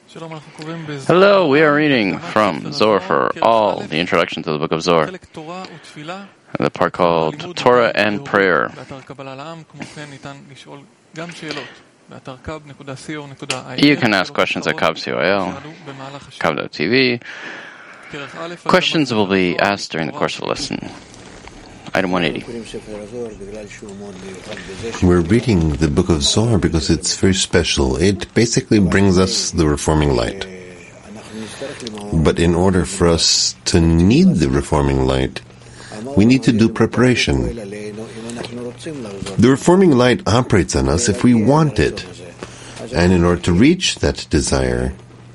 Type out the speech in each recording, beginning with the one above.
Hello, we are reading from Zohar for All, the introduction to the book of Zohar, the part called Torah and Prayer. You can ask questions at Kab.co.il, Kab.tv. Questions will be asked during the course of the lesson. Item 180. We're reading the book of Zohar because it's very special. It basically brings us the reforming light. But in order for us to need the reforming light, we need to do preparation. The reforming light operates on us if we want it. And in order to reach that desire,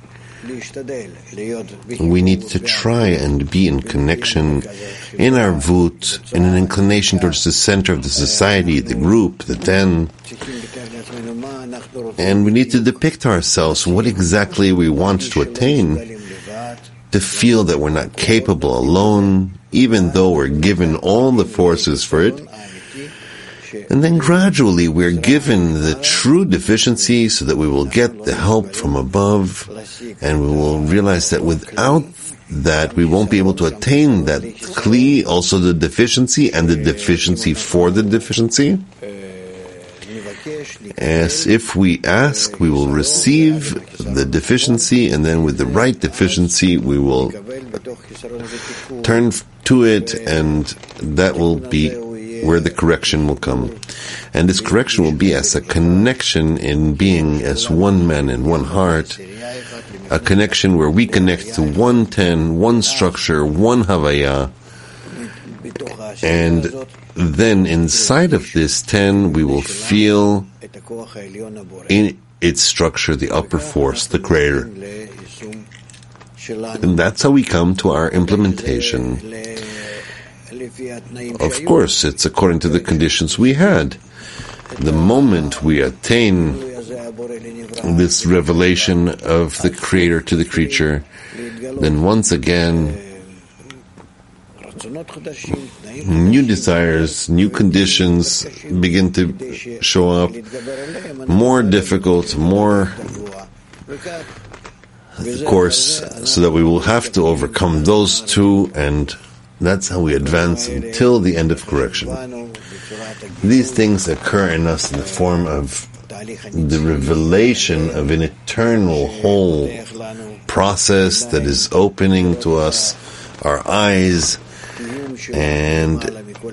we need to try and be in connection in our vut, in an inclination towards the center of the society, the group, the ten. And we need to depict ourselves what exactly we want to attain, to feel that we're not capable alone, even though we're given all the forces for it. And then gradually we're given the true deficiency so that we will get the help from above, and we will realize that without that we won't be able to attain that kli, also the deficiency and the deficiency for the deficiency. As if we ask, we will receive the deficiency, and then with the right deficiency we will turn to it, and that will be where the correction will come. And this correction will be as a connection in being as one man and one heart, a connection where we connect to one ten, one structure, one havaya, and then inside of this ten we will feel in its structure the upper force, the Creator. And that's how we come to our implementation. Of course, it's according to the conditions we had. The moment we attain this revelation of the Creator to the creature, then once again, new desires, new conditions begin to show up, more difficult, more, of course, so that we will have to overcome those two, and that's how we advance until the end of correction. These things occur in us in the form of the revelation of an eternal whole process that is opening to us our eyes and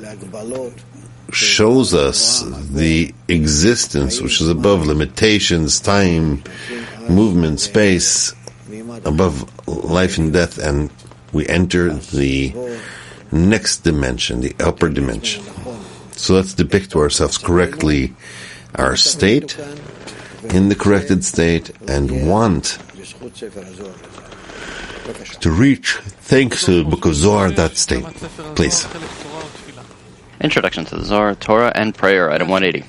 shows us the existence which is above limitations, time, movement, space, above life and death, and we enter the next dimension, the upper dimension. So let's depict to ourselves correctly our state, in the corrected state, and want to reach, thanks to the book of Zohar, that state. Please. Introduction to the Zohar, Torah and Prayer, item 180.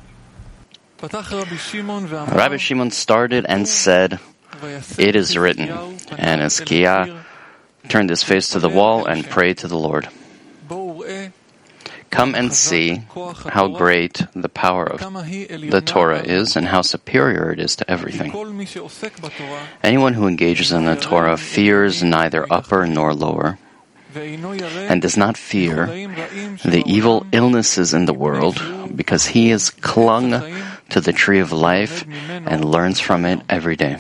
Rabbi Shimon started and said, "It is written," and Ezekiel turned his face to the wall and prayed to the Lord. Come and see how great the power of the Torah is and how superior it is to everything. Anyone who engages in the Torah fears neither upper nor lower, and does not fear the evil illnesses in the world, because he is clung to the tree of life and learns from it every day.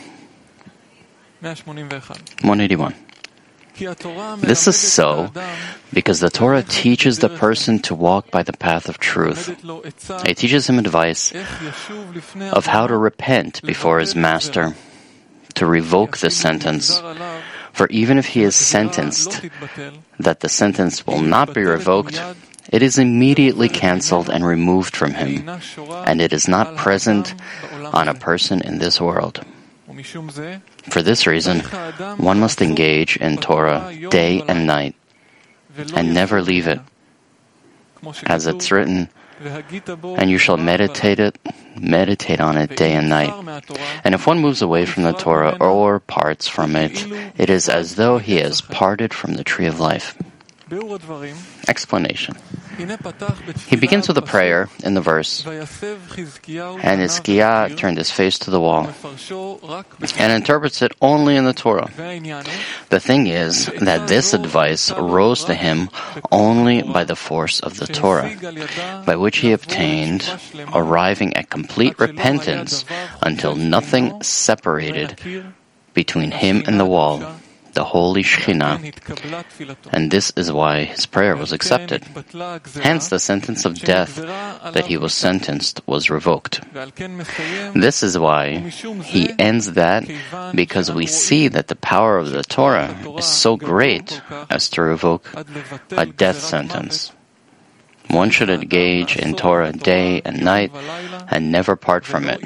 181. This is so because the Torah teaches the person to walk by the path of truth. It teaches him advice of how to repent before his master, to revoke the sentence. For even if he is sentenced that the sentence will not be revoked, it is immediately cancelled and removed from him, and it is not present on a person in this world. For this reason, one must engage in Torah day and night, and never leave it. As it's written, and you shall meditate on it day and night. And if one moves away from the Torah or parts from it, it is as though he has parted from the tree of life. Explanation. He begins with a prayer in the verse, "And Hizkiah turned his face to the wall," and interprets it only in the Torah. The thing is that this advice rose to him only by the force of the Torah, by which he obtained, arriving at complete repentance until nothing separated between him and the wall, the holy Shekhinah, and this is why his prayer was accepted. Hence, the sentence of death that he was sentenced was revoked. This is why he ends that, because we see that the power of the Torah is so great as to revoke a death sentence. One should engage in Torah day and night and never part from it.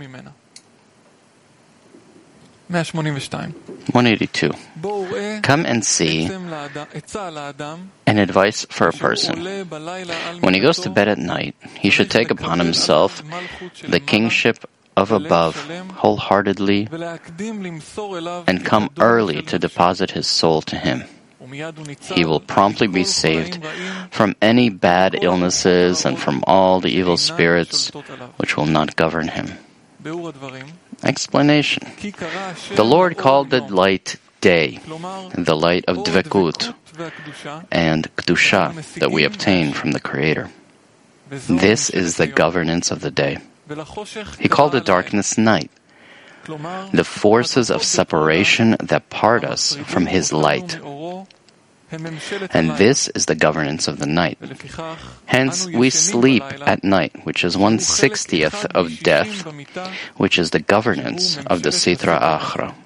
182. Come and see an advice for a person. When he goes to bed at night, he should take upon himself the kingship of above wholeheartedly and come early to deposit his soul to him. He will promptly be saved from any bad illnesses and from all the evil spirits which will not govern him. Explanation. The Lord called the light day, the light of Dvekut and Kedusha that we obtain from the Creator. This is the governance of the day. He called the darkness night, the forces of separation that part us from His light. And this is the governance of the night. Hence, we sleep at night, which is 1/60th of death, which is the governance of the Sitra Achra.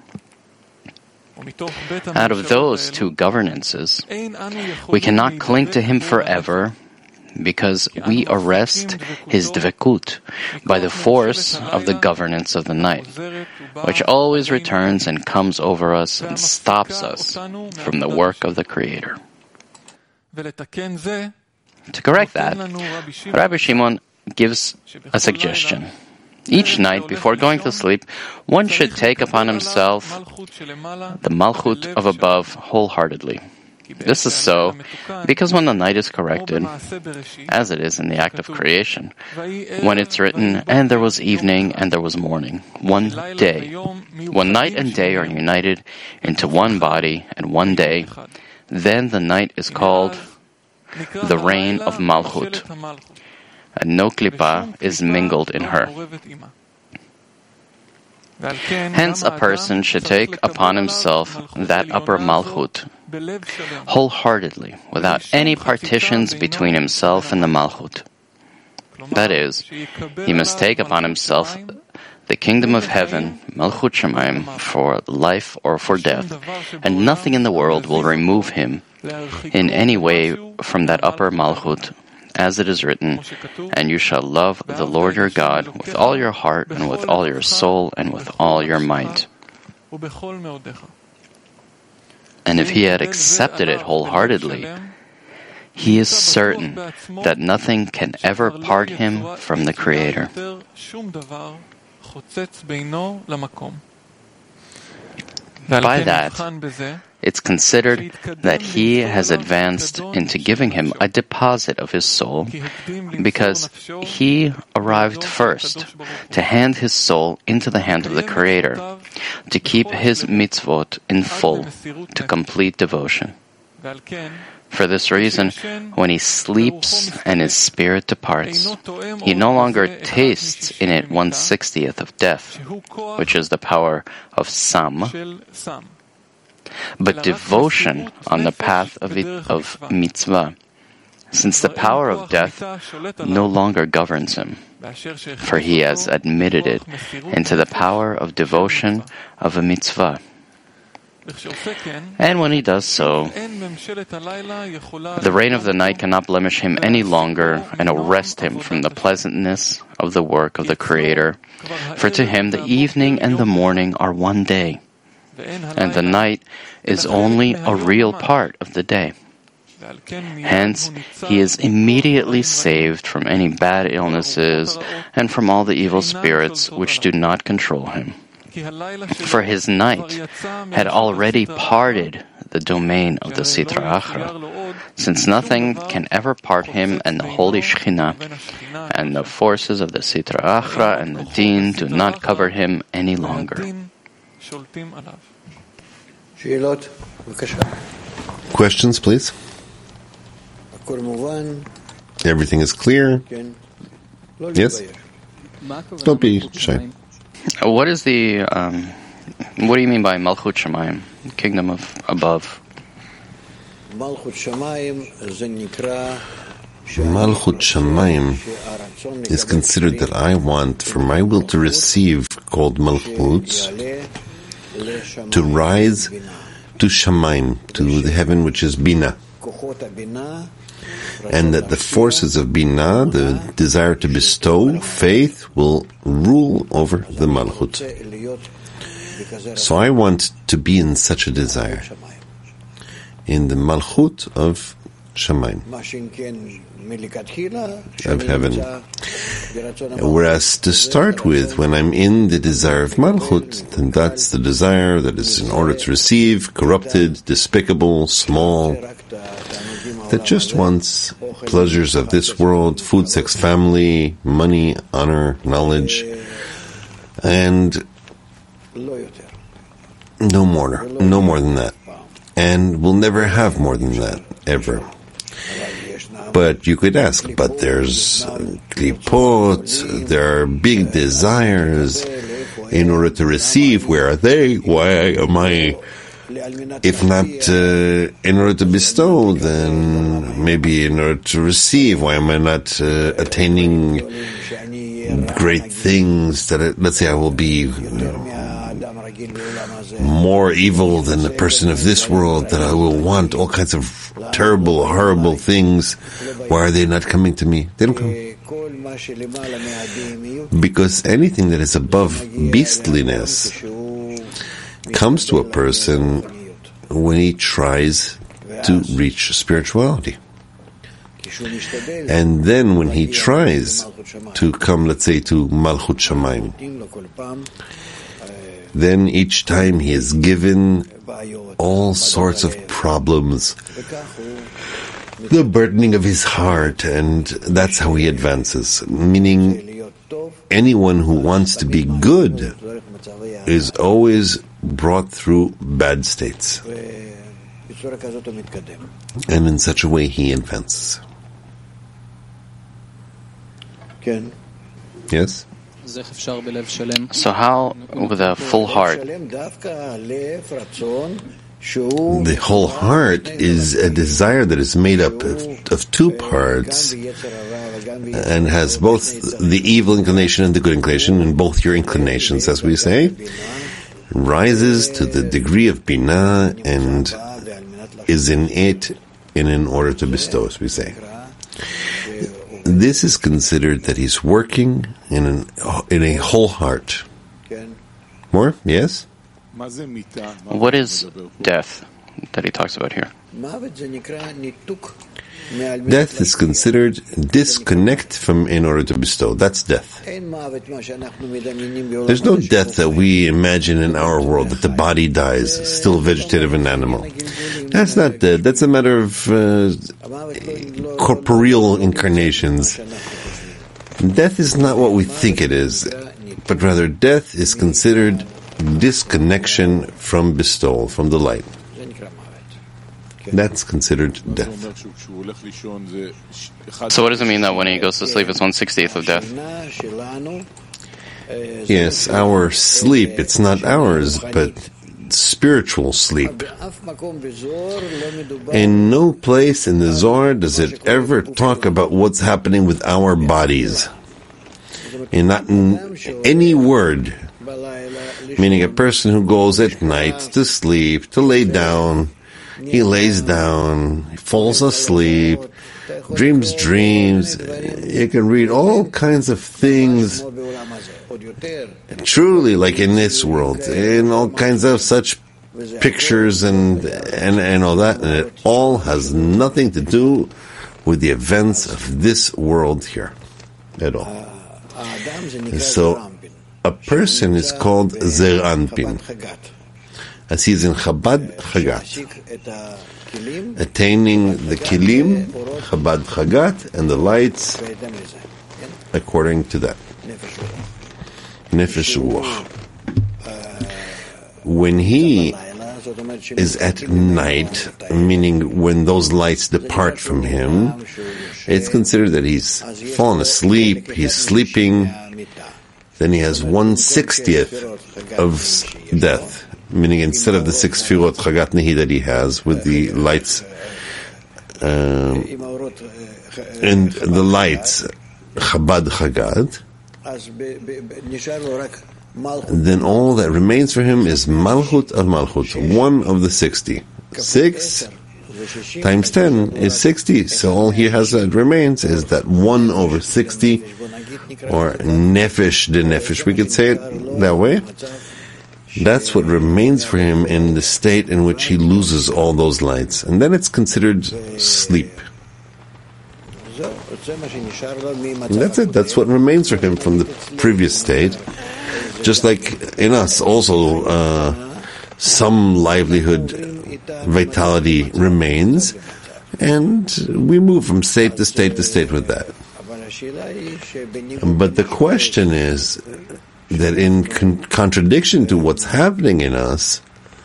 Out of those two governances, we cannot cling to him forever, because we arrest his dvekut by the force of the governance of the night, which always returns and comes over us and stops us from the work of the Creator. To correct that, Rabbi Shimon gives a suggestion. Each night, before going to sleep, one should take upon himself the malchut of above wholeheartedly. This is so because when the night is corrected, as it is in the act of creation, when it's written, "And there was evening and there was morning," one day, when night and day are united into one body and one day, then the night is called the reign of Malchut, and no klipa is mingled in her. Hence, a person should take upon himself that upper Malchut wholeheartedly, without any partitions between himself and the Malchut. That is, he must take upon himself the kingdom of heaven, Malchut Shemaim, for life or for death, and nothing in the world will remove him in any way from that upper Malchut, as it is written, "And you shall love the Lord your God with all your heart and with all your soul and with all your might." And if he had accepted it wholeheartedly, he is certain that nothing can ever part him from the Creator. By that, it's considered that he has advanced into giving him a deposit of his soul, because he arrived first to hand his soul into the hand of the Creator, to keep his mitzvot in full, to complete devotion. For this reason, when he sleeps and his spirit departs, he no longer tastes in it 1/60th of death, which is the power of Sam, but devotion on the path of mitzvah, since the power of death no longer governs him, for he has admitted it into the power of devotion of a mitzvah. And when he does so, the reign of the night cannot blemish him any longer and arrest him from the pleasantness of the work of the Creator, for to him the evening and the morning are one day, and the night is only a real part of the day. Hence, he is immediately saved from any bad illnesses and from all the evil spirits which do not control him. For his night had already parted the domain of the Sitra Achra, since nothing can ever part him and the holy Shekhinah, and the forces of the Sitra Achra and the Din do not cover him any longer. Questions, please? Everything is clear? Yes? Don't be shy. What is the... what do you mean by Malchut Shamayim, kingdom of above? Malchut Shamayim is considered that I want for my will to receive, called Malchut, to rise to Shamayim, to the heaven which is Bina. And that the forces of Bina, the desire to bestow, faith, will rule over the Malchut. So I want to be in such a desire, in the Malchut of Shamayim, of heaven. Whereas to start with, when I'm in the desire of Malchut, then that's the desire that is in order to receive, corrupted, despicable, small, that just wants pleasures of this world, food, sex, family, money, honor, knowledge, and no more than that. And we'll never have more than that, ever. But you could ask, but there's klipot, there are big desires in order to receive. Where are they? Why am I, if not in order to bestow, then maybe in order to receive? Why am I not attaining great things that, let's say I will be more evil than the person of this world, that I will want all kinds of terrible, horrible things. Why are they not coming to me? They don't come. Because anything that is above beastliness comes to a person when he tries to reach spirituality. And then when he tries to come, let's say, to Malchut Shamayim, then each time he is given all sorts of problems, the burdening of his heart, and that's how he advances. Meaning, anyone who wants to be good is always brought through bad states. And in such a way he advances. Yes? So how, with a full heart? The whole heart is a desire that is made up of two parts and has both the evil inclination and the good inclination, and both your inclinations, as we say, rises to the degree of Binah and is in it in order to bestow, as we say. This is considered that he's working in a whole heart. More? Yes? What is death that he talks about here? Death is considered disconnect from in order to bestow. That's death. There's no death that we imagine in our world, that the body dies, still vegetative and animal. That's not dead. That's a matter of corporeal incarnations. Death is not what we think it is, but rather death is considered disconnection from bestowal, from the light. That's considered death. So what does it mean that when he goes to sleep it's 1/60th of death? Yes, our sleep, it's not ours, but spiritual sleep. In no place in the Zohar does it ever talk about what's happening with our bodies. And not in any word. Meaning a person who goes at night to sleep, to lay down, he lays down, he falls asleep, dreams. You can read all kinds of things, truly like in this world, in all kinds of such pictures and all that, and it all has nothing to do with the events of this world here at all. So a person is called Zer Anpin. as he's in Chabad Chagat, attaining the Kilim, Chabad Chagat, and the lights according to that. Nefesh Ruach. When he is at night, meaning when those lights depart from him, it's considered that he's fallen asleep, he's sleeping, then he has 1/60th of death, meaning instead of the 6 Sfirot Chagat Nehi that he has with the lights, and the lights, Chabad Chagat, then all that remains for him is Malchut al Malchut, 1 of the 60. 6 times 10 is 60, so all he has that remains is that 1 over 60, or Nefesh de Nefesh, we could say it that way. That's what remains for him in the state in which he loses all those lights, and then it's considered sleep. And that's it. That's what remains for him from the previous state. Just like in us, also some livelihood, vitality remains, and we move from state to state to state with that. But the question is that in contradiction to what's happening in us,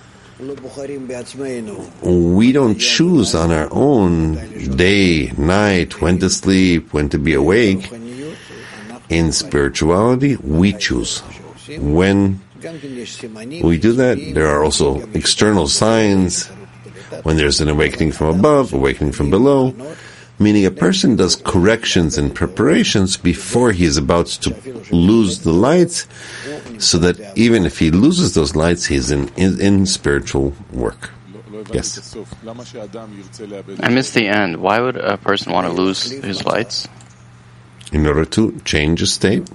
we don't choose on our own day, night, when to sleep, when to be awake. In spirituality, we choose. When we do that, there are also external signs. When there's an awakening from above, awakening from below, meaning a person does corrections and preparations before he is about to lose the lights, so that even if he loses those lights, he's in spiritual work. Yes. I missed the end. Why would a person want to lose his lights? In order to change a state.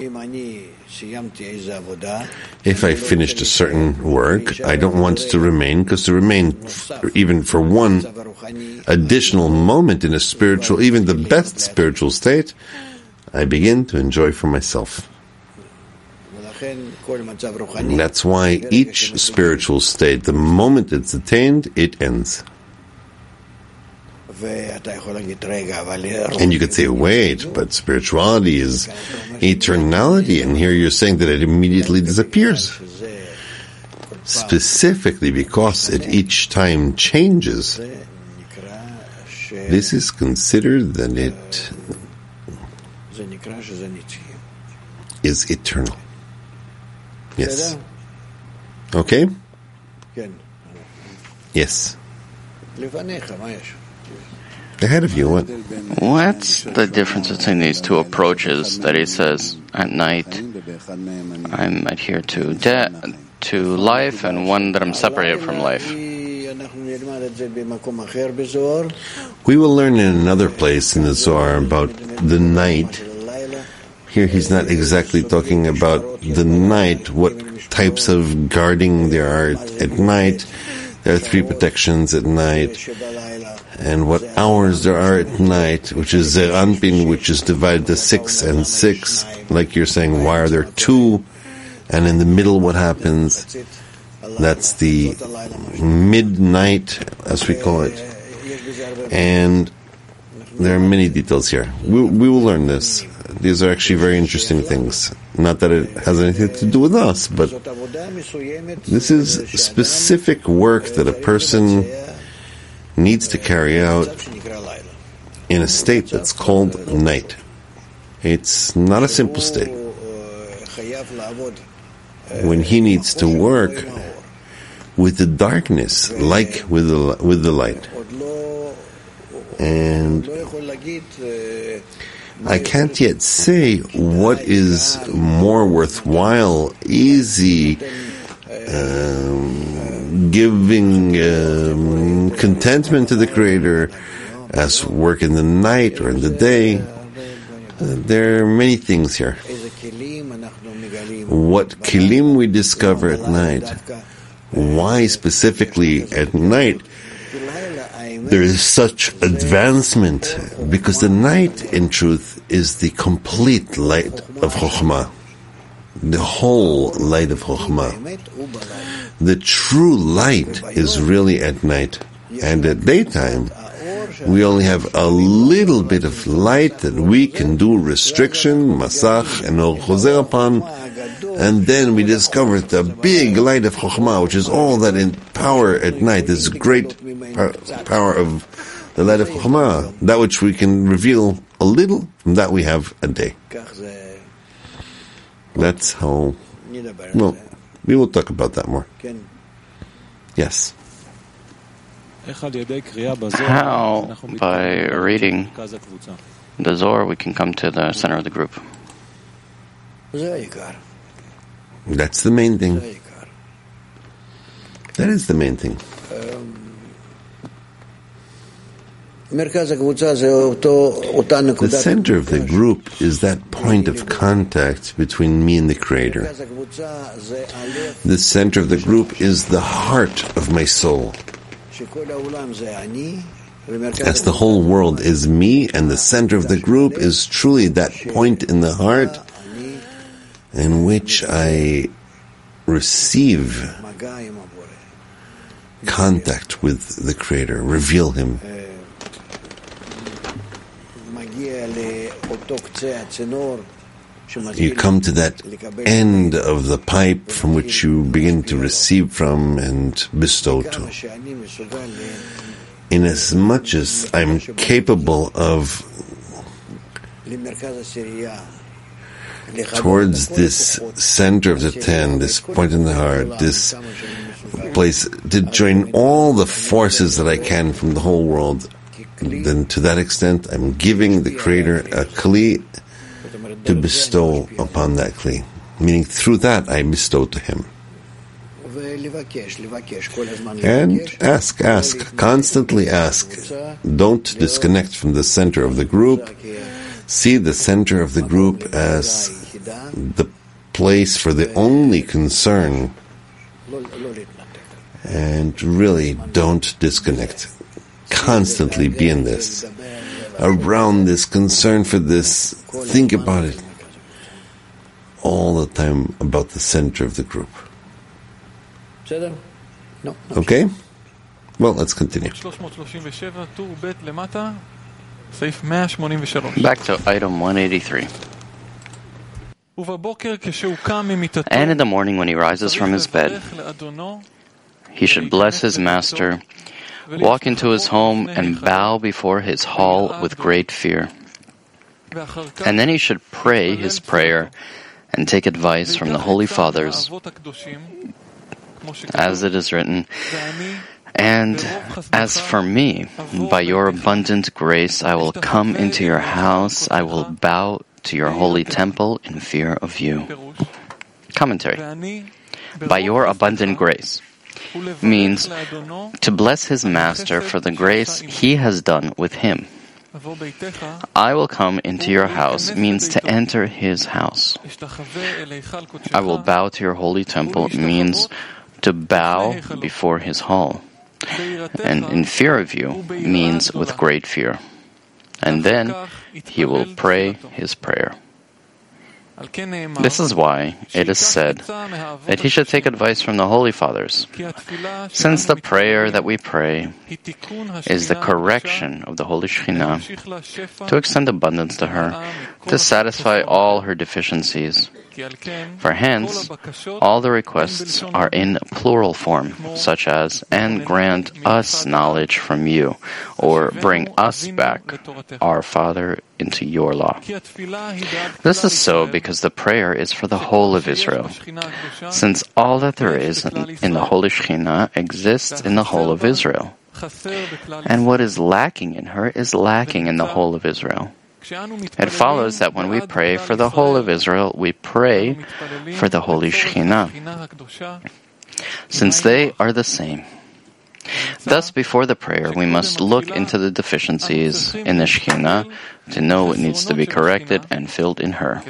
If I finished a certain work, I don't want to remain, because to remain even for one additional moment in a spiritual, even the best spiritual state, I begin to enjoy for myself. And that's why each spiritual state, the moment it's attained, it ends. And you could say, wait, but spirituality is eternality, and here you're saying that it immediately disappears. Specifically because it each time changes, this is considered that it is eternal. Yes. Okay? Yes. Ahead of you, what? What's the difference between these two approaches that he says at night I'm adhere to life, and one that I'm separated from life? We will learn in another place in the Zohar about the night. Here he's not exactly talking about the night, what types of guarding there are at night. There are 3 protections at night, and what hours there are at night, which is Zeir Anpin, which is divided to 6 and 6. Like you're saying, why are there 2? And in the middle, what happens? That's the midnight, as we call it. And there are many details here. We will learn this. These are actually very interesting things. Not that it has anything to do with us, but this is specific work that a person needs to carry out in a state that's called night. It's not a simple state. When he needs to work with the darkness, like with the light. And I can't yet say what is more worthwhile, easy, giving contentment to the Creator as work in the night or in the day. There are many things here. What kilim we discover at night, why specifically at night there is such advancement, because the night, in truth, is the complete light of Chokhmah. the whole light of Chokhmah. The true light is really at night, and at daytime we only have a little bit of light that we can do restriction, masach, and or choser upon, and then we discover the big light of Chokhmah, which is all that in power at night, this great power of the light of Chokhmah, that which we can reveal a little, from that we have a day. That's how, well, we will talk about that more. Yes. How, by reading the Zohar, we can come to the center of the group? That's the main thing. That is the main thing. The center of the group is that point of contact between me and the Creator. The center of the group is the heart of my soul. As the whole world is me, and the center of the group is truly that point in the heart in which I receive contact with the Creator, reveal Him. You come to that end of the pipe from which you begin to receive from and bestow to. Inasmuch as I'm capable of, towards this center of the ten, this point in the heart, this place, to join all the forces that I can from the whole world, then to that extent I'm giving the Creator a kli to bestow upon that kli. Meaning through that I bestow to Him. And ask, constantly ask. Don't disconnect from the center of the group. See the center of the group as the place for the only concern. And really don't disconnect. Constantly be in this, around this, concern for this, think about it all the time, about the center of the group. Okay? Well, let's continue. Back to item 183. And in the morning when he rises from his bed, he should bless his master, walk into his home, and bow before his hall with great fear. And then he should pray his prayer and take advice from the Holy Fathers, as it is written, "And as for me, by your abundant grace I will come into your house, I will bow to your holy temple in fear of you." Commentary. By your abundant grace means to bless his master for the grace he has done with him. I will come into your house means to enter his house. I will bow to your holy temple means to bow before his hall. And in fear of you means with great fear. And then he will pray his prayer. This is why it is said that he should take advice from the Holy Fathers, since the prayer that we pray is the correction of the Holy Shekhinah to extend abundance to her, to satisfy all her deficiencies. For hence, all the requests are in plural form, such as, "And grant us knowledge from you," or "Bring us back, our Father, into your law." This is so because the prayer is for the whole of Israel, since all that there is in the Holy Shekhinah exists in the whole of Israel. And what is lacking in her is lacking in the whole of Israel. It follows that when we pray for the whole of Israel, we pray for the Holy Shekhinah, since they are the same. Thus, before the prayer, we must look into the deficiencies in the Shekhinah to know what needs to be corrected and filled in her.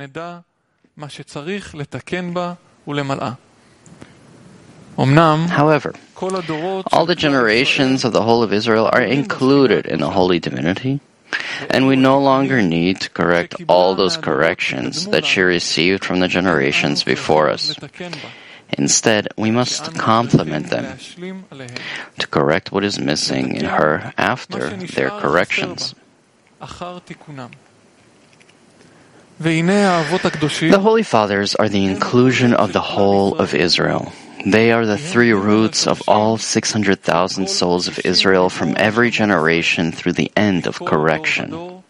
However, all the generations of the whole of Israel are included in the Holy Divinity, And we no longer need to correct all those corrections that she received from the generations before us. Instead, we must complement them to correct what is missing in her after their corrections. The Holy Fathers are the inclusion of the whole of Israel. They are the three roots of all 600,000 souls of Israel from every generation through the end of correction,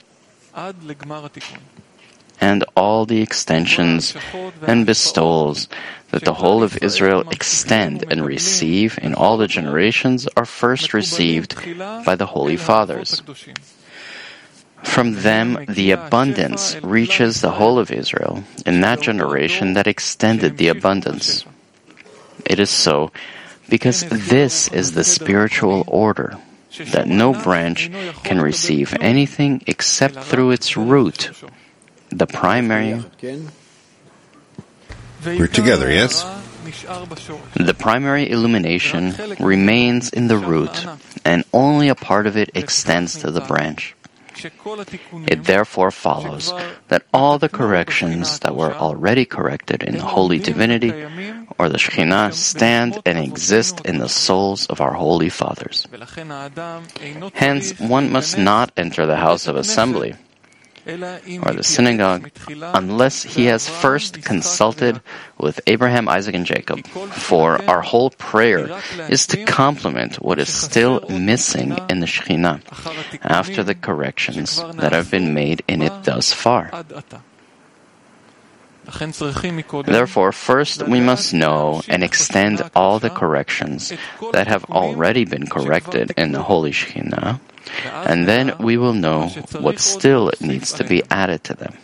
and all the extensions and bestowals that the whole of Israel extend and receive in all the generations are first received by the Holy Fathers. From them, the abundance reaches the whole of Israel in that generation that extended the abundance. It is so because this is the spiritual order, that no branch can receive anything except through its root, the primary. We're together, yes? The primary illumination remains in the root, and only a part of it extends to the branch. It therefore follows that all the corrections that were already corrected in the Holy Divinity or the Shekhinah stand and exist in the souls of our Holy Fathers. Hence, one must not enter the house of assembly or the synagogue unless he has first consulted with Abraham, Isaac, and Jacob, for our whole prayer is to complement what is still missing in the Shekhinah after the corrections that have been made in it thus far. Therefore, first we must know and extend all the corrections that have already been corrected in the Holy Shekhinah, and then we will know what still needs to be added to them.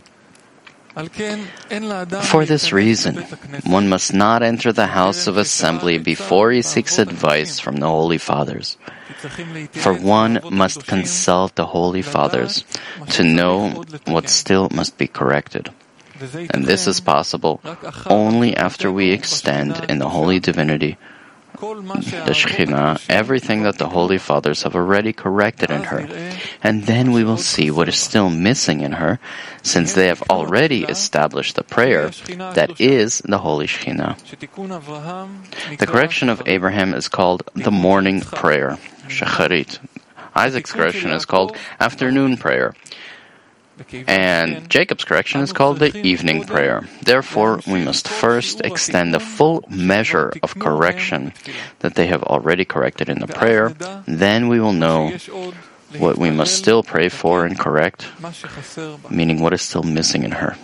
For this reason, one must not enter the house of assembly before he seeks advice from the Holy Fathers. For one must consult the Holy Fathers to know what still must be corrected. And this is possible only after we extend in the Holy Divinity, the Shekhinah, everything that the Holy Fathers have already corrected in her. And then we will see what is still missing in her, since they have already established the prayer that is the Holy Shekhinah. The correction of Abraham is called the morning prayer, Shacharit. Isaac's correction is called afternoon prayer. And Jacob's correction is called the evening prayer. Therefore, we must first extend the full measure of correction that they have already corrected in the prayer. Then we will know what we must still pray for and correct, meaning what is still missing in her.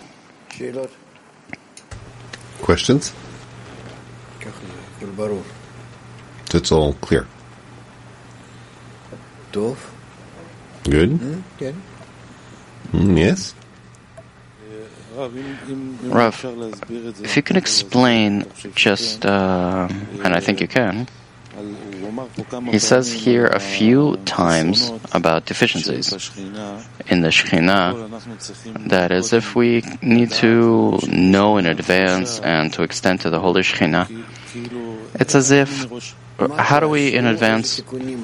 Questions? It's all clear. Good? Yes? Rav, if you can explain just, and I think you can, he says here a few times about deficiencies in the Shekhinah, that is, if we need to know in advance and to extend to the Holy Shekhinah, it's as if, how do we in advance?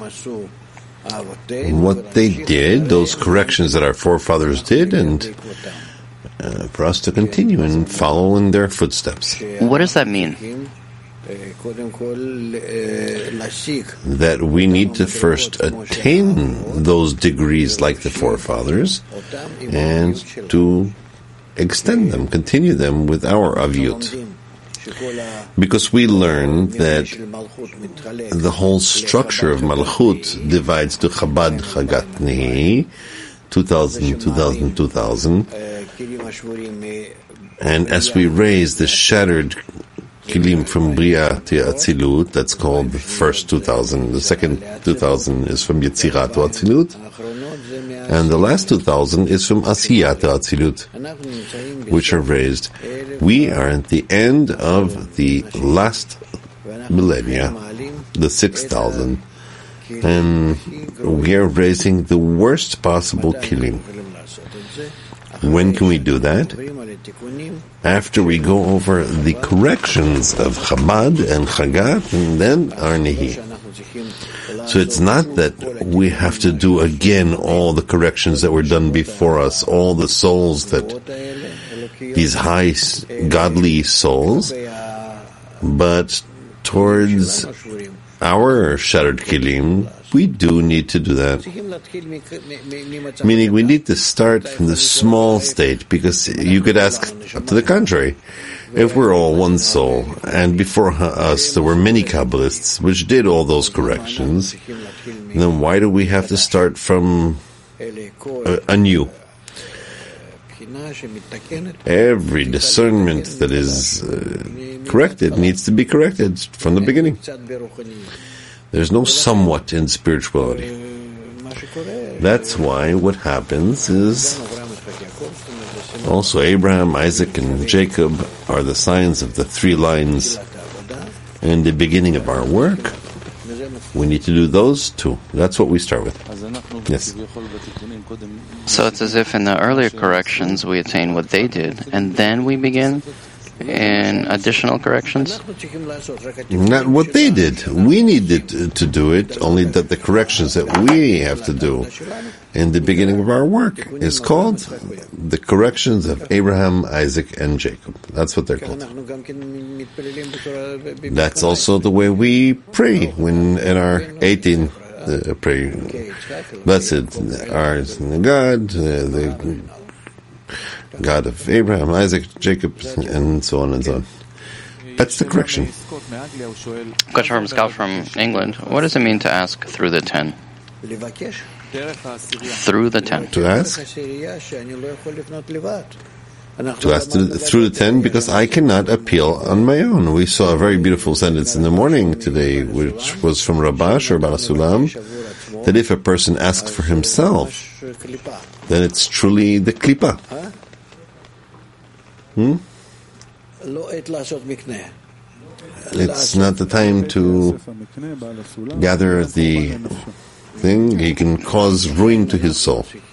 What they did, those corrections that our forefathers did, and for us to continue and follow in their footsteps. What does that mean? That we need to first attain those degrees like the forefathers and to extend them, continue them with our avyut. Because we learn that the whole structure of Malchut divides to Chabad, Chagat, Nehi, 2000, 2000, 2000. And as we raise the shattered Kilim from Bria to Atzilut, that's called the first 2000. The second 2000 is from Yetzirah to Atzilut. And the last 2000 is from Asiyah to Atzilut, which are raised. We are at the end of the last millennia, the 6000, and we are raising the worst possible Kilim. When can we do that? After we go over the corrections of Chabad and Chagat, and then our Nehi. So it's not that we have to do again all the corrections that were done before us, all the souls these high godly souls, but towards our shattered kelim, we do need to do that. Meaning we need to start from the small state, because you could ask up to the contrary. If we're all one soul, and before us there were many Kabbalists which did all those corrections, then why do we have to start from anew? Every discernment that is corrected needs to be corrected from the beginning. There's no somewhat in spirituality. That's why what happens is also Abraham, Isaac, and Jacob are the signs of the 3 lines in the beginning of our work. We need to do those 2. That's what we start with. Yes. So it's as if in the earlier corrections we attain what they did, and then we begin in additional corrections? Not what they did. We needed to do it, only that the corrections that we have to do in the beginning of our work is called the corrections of Abraham, Isaac, and Jacob. That's what they're called. That's also the way we pray when in our 18 pray. Blessed art God, the God of Abraham, Isaac, Jacob, and so on and so on. That's the correction. Question from Scott from England. What does it mean to ask through the 10? Through the 10. To ask? To ask through the 10, because I cannot appeal on my own. We saw a very beautiful sentence in the morning today, which was from Rabash or Baal Sulam, that if a person asks for himself, then it's truly the klipa. It's not the time to gather the thing. He can cause ruin to his soul. So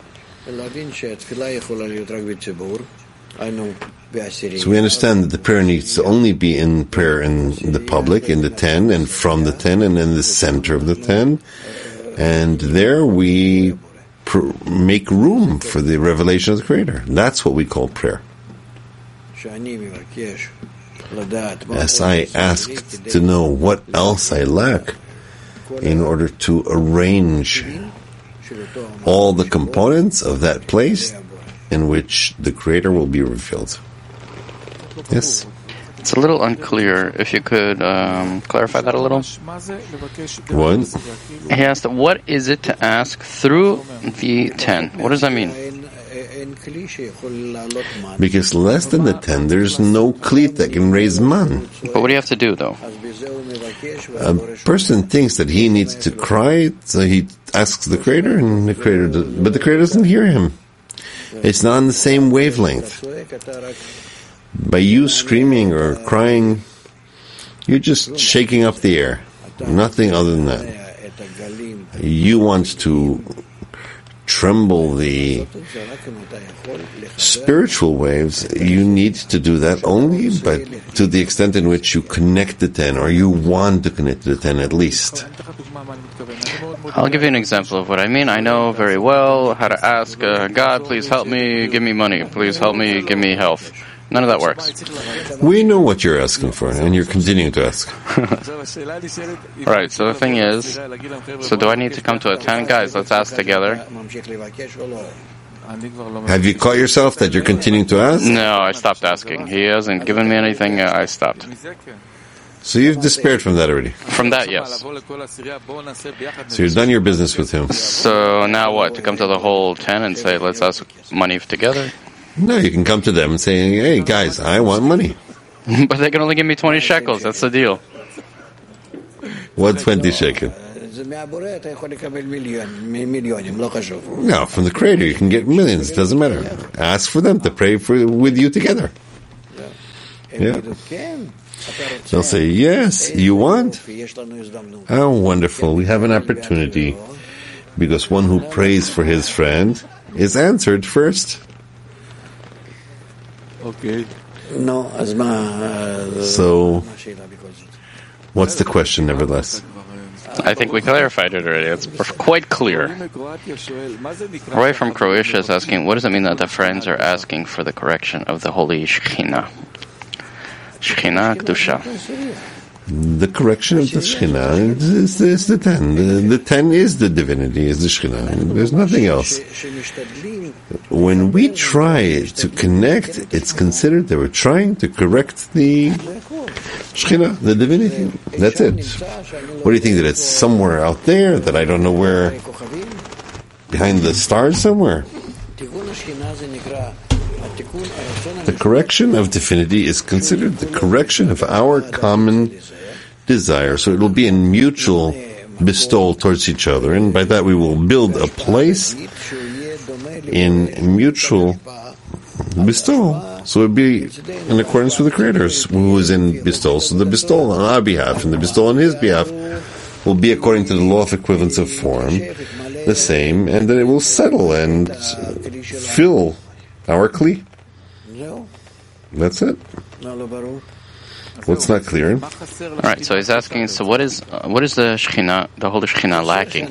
we understand that the prayer needs to only be in prayer in the public, in the 10, and from the 10, and in the center of the 10. And there we make room for the revelation of the Creator. That's what we call prayer. As I asked to know what else I lack in order to arrange all the components of that place in which the Creator will be revealed. Yes? It's a little unclear. If you could clarify that a little. What? He asked, what is it to ask through the 10? What does that mean? Because less than the 10, there's no kli that can raise man. But what do you have to do, though? A person thinks that he needs to cry, so he asks the Creator, and the Creator but the Creator doesn't hear him. It's not on the same wavelength. By you screaming or crying, you're just shaking up the air. Nothing other than that. You want to tremble the spiritual waves. You need to do that only, but to the extent in which you connect the 10, or you want to connect to the 10 at least. I'll give you an example of what I mean. I know very well how to ask God, please help me, give me money. Please help me, give me health. None of that works. We know what you're asking for, and you're continuing to ask. Right, so the thing is, so do I need to come to a 10? Guys, let's ask together. Have you caught yourself that you're continuing to ask? No, I stopped asking. He hasn't given me anything, I stopped. So you've despaired from that already? From that, yes. So you've done your business with him? So now what? To come to the whole 10 and say, let's ask money together? No, you can come to them and say, hey, guys, I want money. But they can only give me 20 shekels. That's the deal. What 20 shekels? No, from the Creator you can get millions. It doesn't matter. Ask for them to pray with you together. Yeah. They'll say, yes, you want? How wonderful. We have an opportunity. Because one who prays for his friend is answered first. Okay. So, what's the question, nevertheless? I think we clarified it already. It's quite clear. Roy from Croatia is asking, what does it mean that the friends are asking for the correction of the holy Shekhinah? Shekhinah Kedusha. The correction of the Shekhinah is the ten. The ten is the divinity, is the Shekhinah. There's nothing else. When we try to connect, it's considered that we're trying to correct the Shekhinah, the divinity. That's it. What do you think, that it's somewhere out there, that I don't know where, behind the stars somewhere? The correction of divinity is considered the correction of our common desire. So it will be in mutual bestowal towards each other, and by that we will build a place in mutual bestowal. So it will be in accordance with the Creator's, who is in bestowal. So the bestowal on our behalf and the bestowal on His behalf will be according to the law of equivalence of form, the same, and then it will settle and fill our kli. That's it. What's not clear? All right, so he's asking, so what is the Shekhinah, the holy Shekhinah, lacking?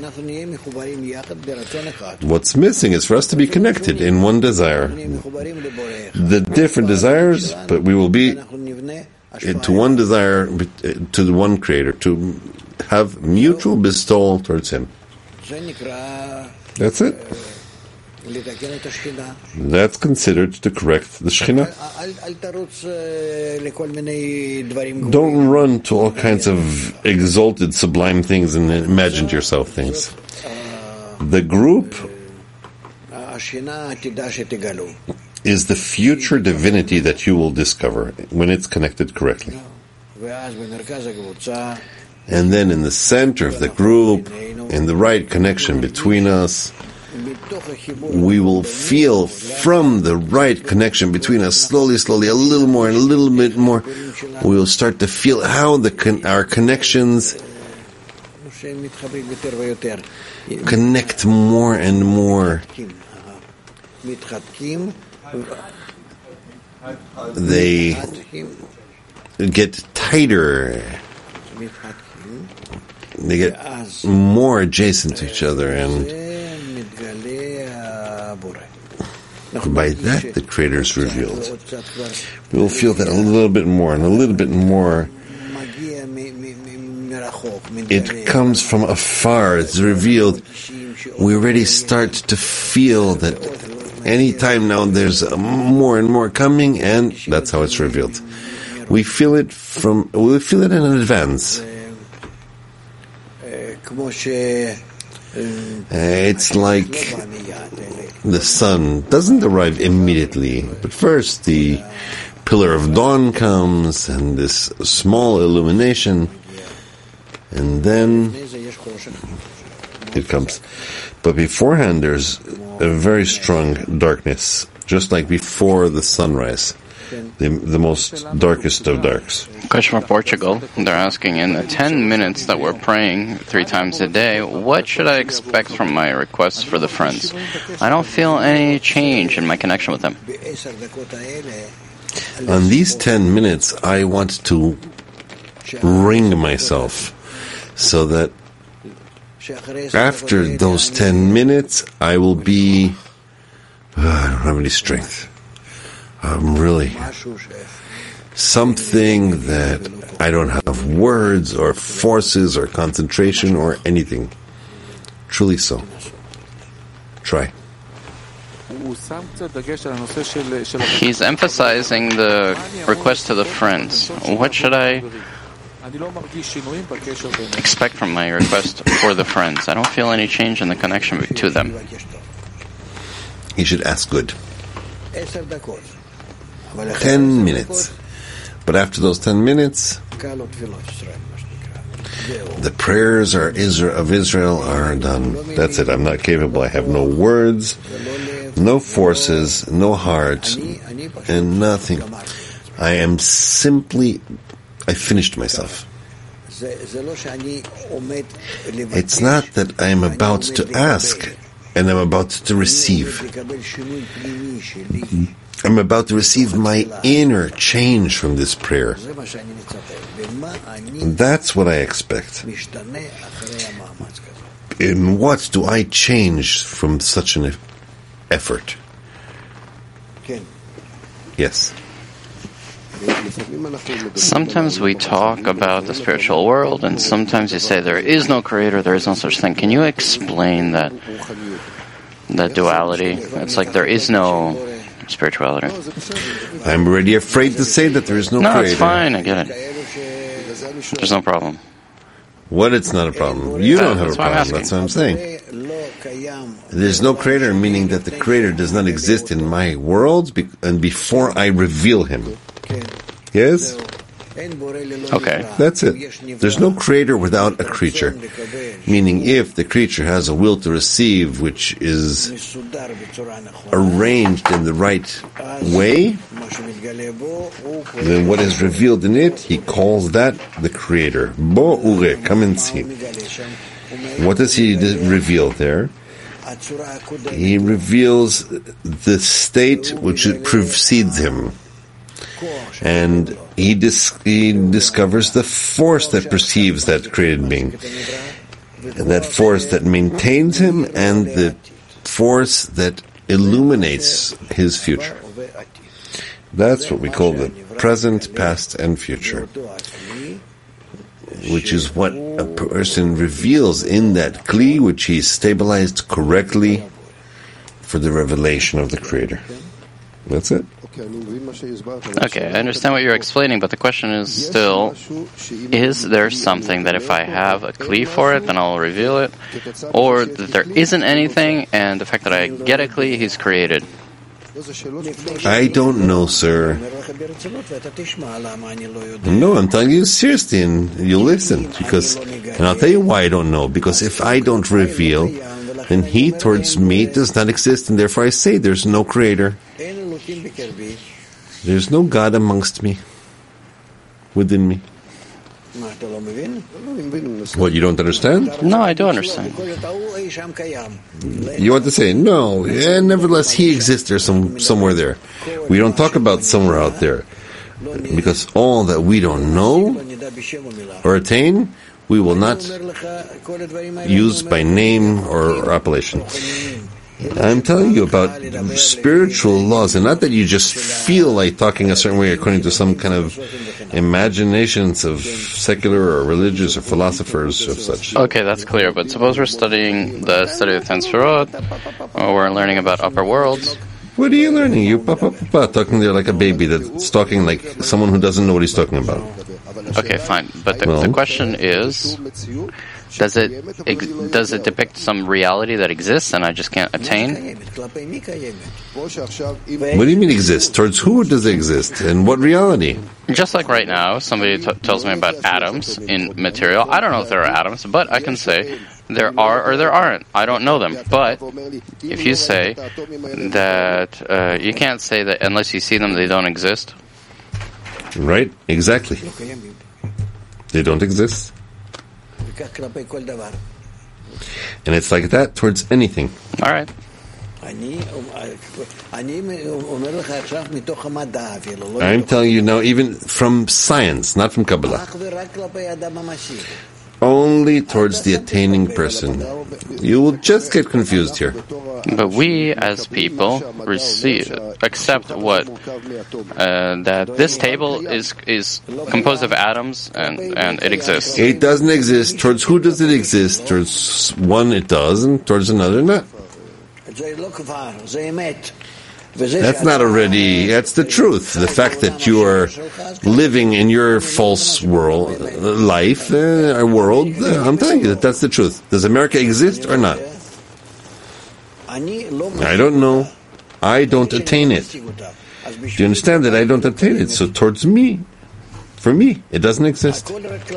What's missing is for us to be connected in one desire. The different desires, but we will be to one desire, to the one Creator, to have mutual bestowal towards Him. That's it. That's considered to correct the Shekhinah. Don't run to all kinds of exalted, sublime things and imagine to yourself things. The group is the future divinity that you will discover when it's connected correctly. And then in the center of the group, in the right connection between us, we will feel from the right connection between us, slowly, a little more and a little bit more, we will start to feel how our connections connect more and more. They get tighter. They get more adjacent to each other, and by that the Creator is revealed. We will feel that a little bit more and a little bit more. It comes from afar, it's revealed. We already start to feel that any time now there's more and more coming, and that's how it's revealed. We feel it in advance. It's like the sun doesn't arrive immediately, but first the pillar of dawn comes and this small illumination, and then it comes. But beforehand there's a very strong darkness, just like before the sunrise, the most darkest of darks. Question from Portugal. They're asking, in the 10 minutes that we're praying 3 times a day, what should I expect from my requests for the friends? I don't feel any change in my connection with them. On these 10 minutes, I want to ring myself so that after those 10 minutes, I will be... I don't have any strength. I'm really... something that I don't have words or forces or concentration or anything. Truly so. Try. He's emphasizing the request to the friends. What should I expect from my request for the friends? I don't feel any change in the connection to them. You should ask good. 10 minutes. But after those 10 minutes, the prayers of Israel are done. That's it. I'm not capable. I have no words, no forces, no heart, and nothing. I finished myself. It's not that I'm about to ask and I'm about to receive. I'm about to receive my inner change from this prayer. That's what I expect. In what do I change from such an effort? Yes. Sometimes we talk about the spiritual world, and sometimes you say there is no creator, there is no such thing. Can you explain that duality? It's like there is no spirituality. I'm already afraid to say that there is no creator. No, it's fine, I get it. There's no problem. What? It's not a problem. You don't have a problem. That's what I'm saying. There's no creator, meaning that the creator does not exist in my world and before I reveal him. Yes? Okay. That's it. There's no creator without a creature. Meaning if the creature has a will to receive which is arranged in the right way, then what is revealed in it, he calls that the creator. Bo ure, come and see. What does he reveal there? He reveals the state which precedes him. And he discovers the force that perceives that created being. And that force that maintains him and the force that illuminates his future. That's what we call the present, past, and future. Which is what a person reveals in that kli, which he stabilized correctly for the revelation of the Creator. That's it. Okay, I understand what you're explaining, but the question is still, is there something that if I have a kli for it, then I'll reveal it? Or that there isn't anything, and the fact that I get a kli, he's created? I don't know, sir. No, I'm telling you seriously, and you'll listen. And I'll tell you why I don't know. Because if I don't reveal, then he towards me does not exist, and therefore I say there's no creator. There's no God amongst me, within me. What, you don't understand? No, I do understand. You want to say, no, and nevertheless he exists there somewhere there. We don't talk about somewhere out there. Because all that we don't know or attain, we will not use by name or appellation. I'm telling you about spiritual laws, and not that you just feel like talking a certain way according to some kind of imaginations of secular or religious or philosophers of such. Okay, that's clear, but suppose we're studying the study of Ten Sefirot, or we're learning about upper worlds. What are you learning? You talking there like a baby that's talking like someone who doesn't know what he's talking about. Okay, fine. But the question is, does it depict some reality that exists and I just can't attain? What do you mean exist? Towards who does it exist? And what reality? Just like right now, somebody tells me about atoms in material. I don't know if there are atoms, but I can say there are or there aren't. I don't know them. But if you say that you can't say that unless you see them, they don't exist. Right, exactly. They don't exist. And it's like that towards anything. All right. I'm telling you now, even from science, not from Kabbalah. Only towards the attaining person. You will just get confused here. But we, as people, accept what? That this table is composed of atoms and it exists. It doesn't exist. Towards who does it exist? Towards one it does, and towards another not. That's not already, that's the truth. The fact that you are living in your false world, life, a world, I'm telling you that's the truth. Does America exist or not? I don't know. I don't attain it. Do you understand that I don't attain it? So towards me, for me, it doesn't exist.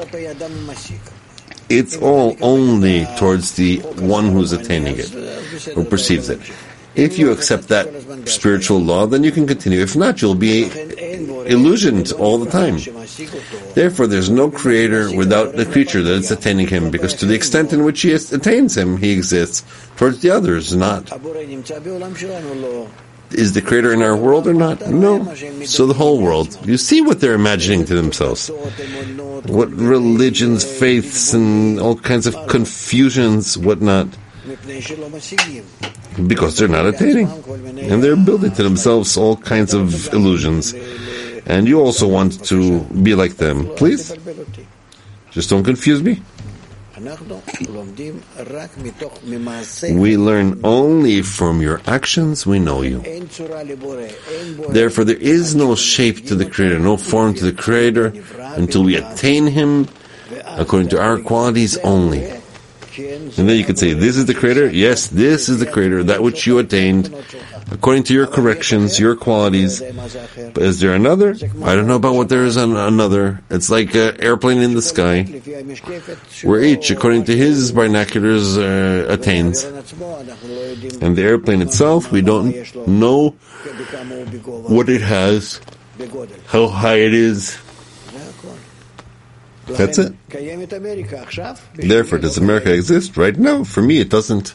It's all only towards the one who's attaining it, who perceives it. If you accept that spiritual law, then you can continue. If not, you'll be illusioned all the time. Therefore, there's no creator without the creature that is attaining him, because to the extent in which he attains him, he exists. Towards the others, not. is the Creator in our world or not? No. So the whole world. You see what they're imagining to themselves. What religions, faiths, and all kinds of confusions, whatnot. Because they're not attaining. And they're building to themselves all kinds of illusions. And you also want to be like them. Please? Just don't confuse me. We learn only from your actions, we know you. Therefore, there is no shape to the Creator, no form to the Creator, until we attain Him according to our qualities only. And then you could say, this is the Creator? Yes, this is the Creator, that which you attained, according to your corrections, your qualities. But is there another? I don't know about what there is on another. It's like an airplane in the sky, where each, according to his binoculars, attains. And the airplane itself, we don't know what it has, how high it is. That's it. Therefore, does America exist? Right now, for me, it doesn't.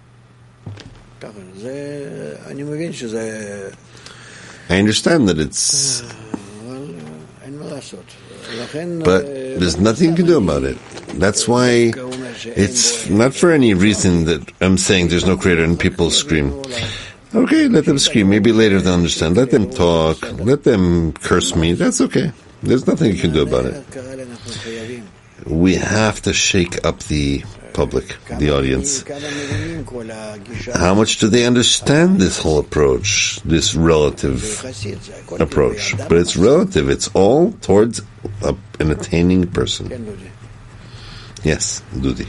I understand that it's... But there's nothing you can do about it. That's why it's not for any reason that I'm saying there's no Creator and people scream. Okay, let them scream. Maybe later they'll understand. Let them talk. Let them curse me. That's okay. There's nothing you can do about it. We have to shake up the public, the audience. How much do they understand this whole approach, this relative approach? But it's relative. It's all towards an attaining person. Yes, Dudi.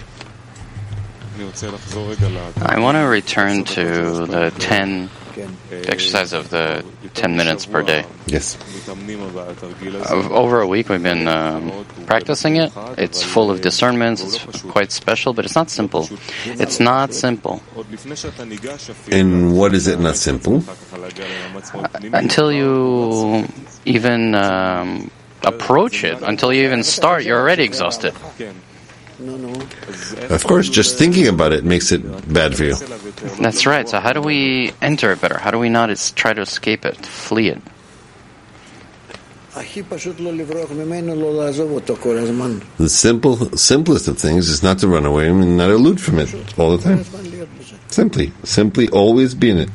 I want to return to the 10 exercise of the 10 minutes per day. Yes. Over a week we've been practicing it. It's full of discernments. It's quite special, but it's not simple. It's not simple. And what is it not simple? Until you even approach it, until you even start, you're already exhausted. Of course, just thinking about it makes it bad for you. That's right. So how do we enter it better? How do we not try to escape it, flee it? The simplest of things is not to run away and not elude from it all the time. Simply always be in it.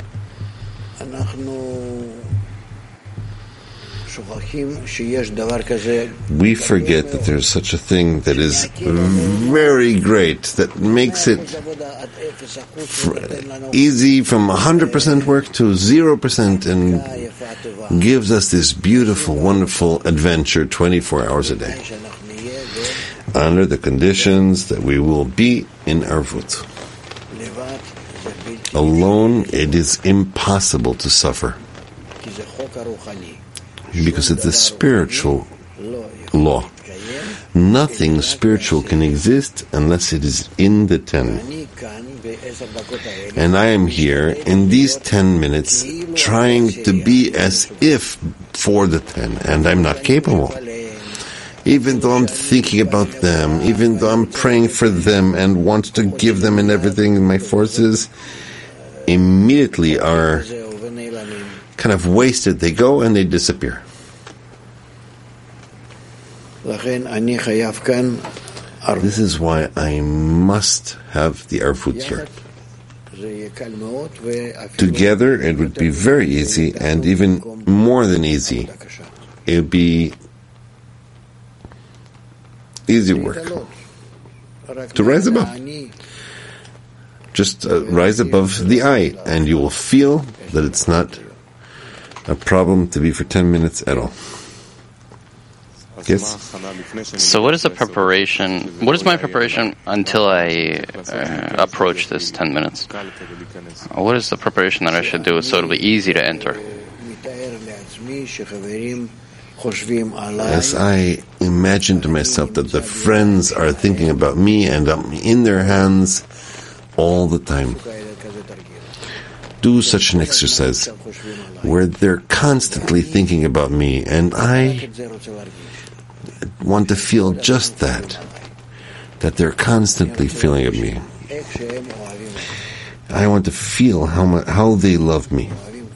We forget that there's such a thing that is very great, that makes it easy from 100% work to 0% and gives us this beautiful, wonderful adventure 24 hours a day, under the conditions that we will be in Arvut. Alone, it is impossible to suffer, because it's a spiritual law. Nothing spiritual can exist unless it is in the 10. And I am here in these 10 minutes trying to be as if for the 10, and I'm not capable. Even though I'm thinking about them, even though I'm praying for them and want to give them and everything, my forces immediately are kind of wasted. They go and they disappear. This is why I must have the Arvut here. Together it would be very easy, and even more than easy. It would be easy work to rise above. Just rise above the I, and you will feel that it's not a problem to be for 10 minutes at all. Yes? So what is the preparation? What is my preparation until I approach this 10 minutes? What is the preparation that I should do so it'll be easy to enter? As I imagine to myself that the friends are thinking about me and I'm in their hands all the time. Do such an exercise where they're constantly thinking about me, and I want to feel just that they're constantly feeling of me. I want to feel how they love me,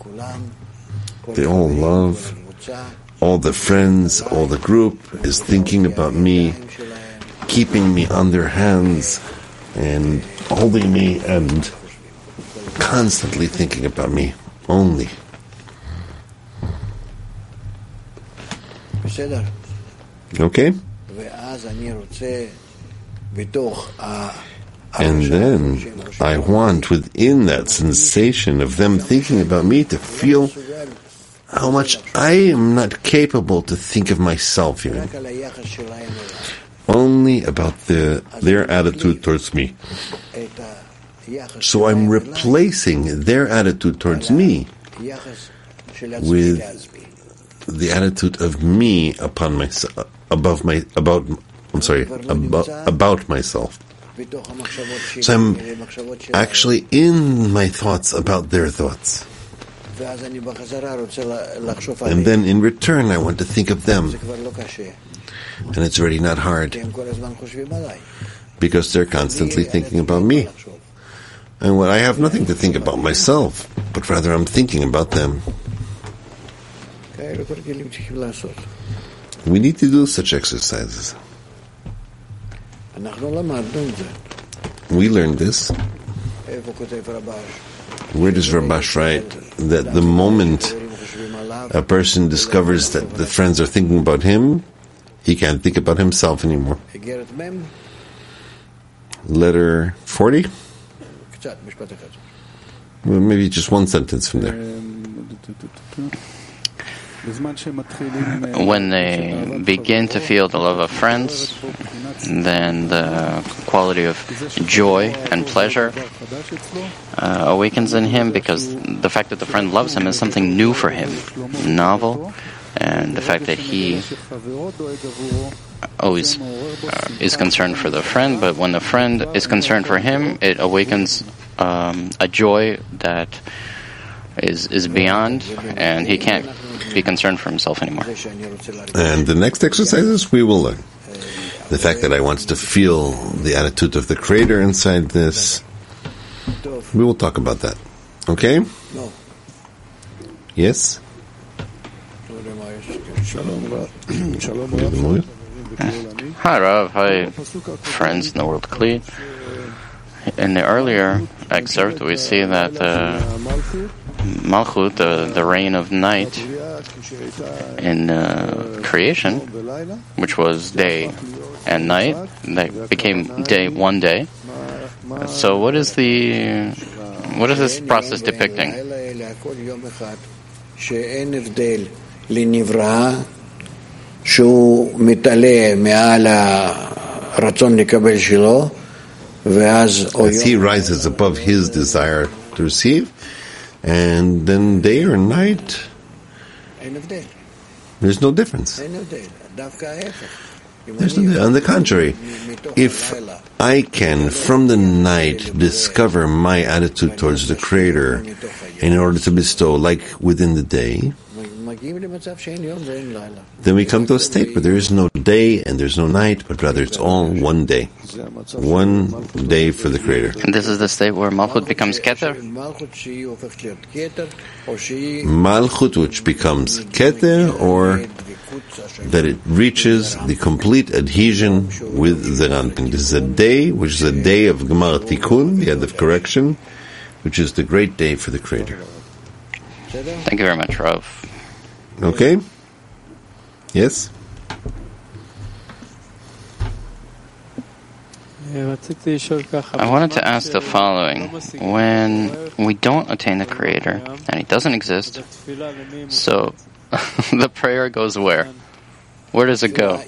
They all love. All the friends, all the group is thinking about me, keeping me on their hands and holding me and constantly thinking about me only. Okay? And then I want within that sensation of them thinking about me to feel how much I am not capable to think of myself even. Only about their attitude towards me. So I'm replacing their attitude towards me with the attitude of me upon myself, about myself. So I'm actually in my thoughts about their thoughts. And then in return I want to think of them. And it's already not hard, because they're constantly thinking about me. And I have nothing to think about myself, but rather I'm thinking about them. We need to do such exercises. We learned this. Where does Rabash write that the moment a person discovers that the friends are thinking about him, he can't think about himself anymore? Letter 40? Well, maybe just one sentence from there. When they begin to feel the love of friends, then the quality of joy and pleasure awakens in him, because the fact that the friend loves him is something new for him, novel, and the fact that he always is concerned for the friend, but when the friend is concerned for him, it awakens a joy that is beyond, and he can't be concerned for himself anymore. And the next exercises we will learn. The fact that I want to feel the attitude of the Creator inside this, we will talk about that. Okay? No. Yes? Hi Rav, hi friends in the world Kli. In the earlier excerpt we see that Malchut, the reign of night in creation, which was day and night, that became day one day. So what is this process depicting? שהוא מתעלה מעל הרצון לקבל שלו, ואז as he rises above his desire to receive, and then day or night, there's no difference. There's no, on the contrary, if I can from the night discover my attitude towards the Creator in order to bestow like within the day, then we come to a state where there is no day and there's no night, but rather it's all one day. One day for the Creator. And this is the state where Malchut becomes Keter? Malchut, which becomes Keter, or that it reaches the complete adhesion with the Ranpin. This is a day, which is a day of Gemar Tikkun, the end of correction, which is the great day for the Creator. Thank you very much, Rav. Okay? Yes? I wanted to ask the following. When we don't attain the Creator, and He doesn't exist, so the prayer goes where? Where does it go?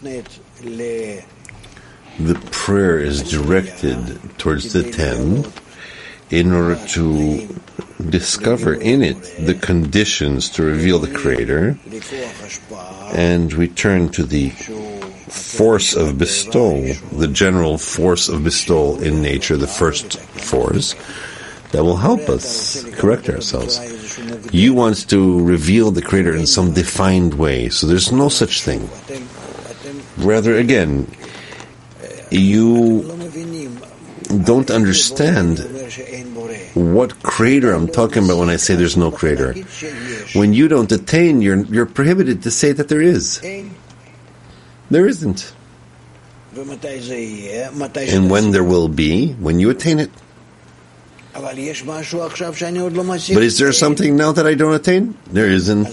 The prayer is directed towards the 10 in order to discover in it the conditions to reveal the Creator and return to the force of bestowal, the general force of bestowal in nature, the first force, that will help us correct ourselves. You want to reveal the Creator in some defined way, so there's no such thing. Rather, again, you don't understand what Creator I'm talking about when I say there's no Creator. When you don't attain, you're prohibited to say that there is. There isn't. And when there will be, when you attain it. But is there something now that I don't attain? There isn't.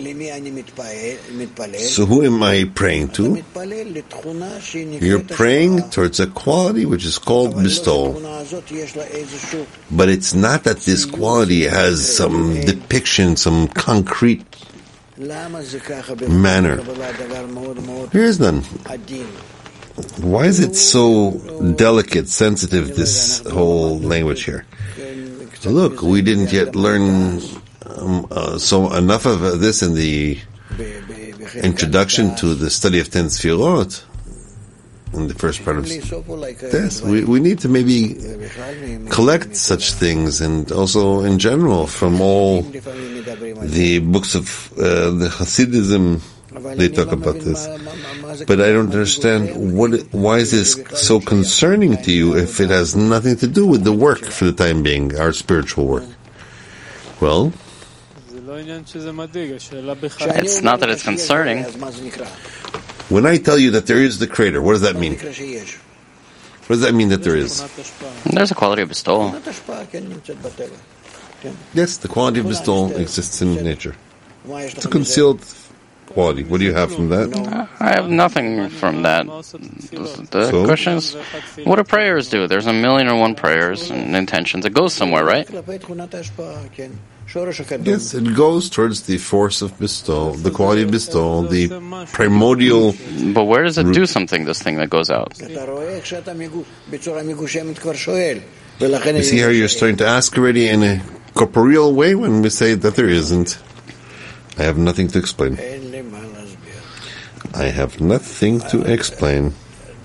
So who am I praying to? You're praying towards a quality which is called bestowal. But it's not that this quality has some depiction, some concrete manner. There is none. Why is it so delicate, sensitive, this whole language here? Look, we didn't yet learn so enough of this in the introduction to the study of 10 Sfirot, in the first part of this. We need to maybe collect such things, and also in general from all the books of the Hasidism. They talk about this. But I don't understand why is this so concerning to you if it has nothing to do with the work for the time being, our spiritual work? Well, it's not that it's concerning. When I tell you that there is the Creator, what does that mean? What does that mean that there is? There's a quality of bestowal. Yes, the quality of bestowal exists in nature. It's a concealed quality. What do you have from that? I have nothing from that. The question is, what do prayers do? There's 1,000,001 prayers and intentions. It goes somewhere, right? Yes, it goes towards the force of bestowal, the quality of bestowal, the primordial. But where does it do something, this thing that goes out? You see how you're starting to ask already in a corporeal way when we say that there isn't. I have nothing to explain. I have nothing to explain.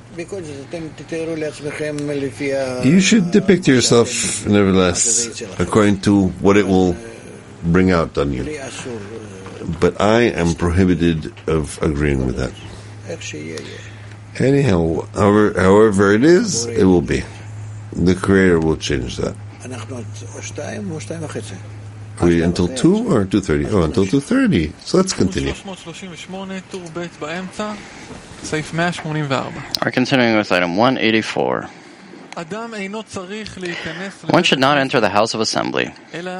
You should depict yourself, nevertheless, according to what it will bring out on you. But I am prohibited of agreeing with that. Anyhow, however it is, it will be. The Creator will change that. We until 2 or 2:30? Oh, until 2:30. So let's continue. We're continuing with item 184. One should not enter the house of assembly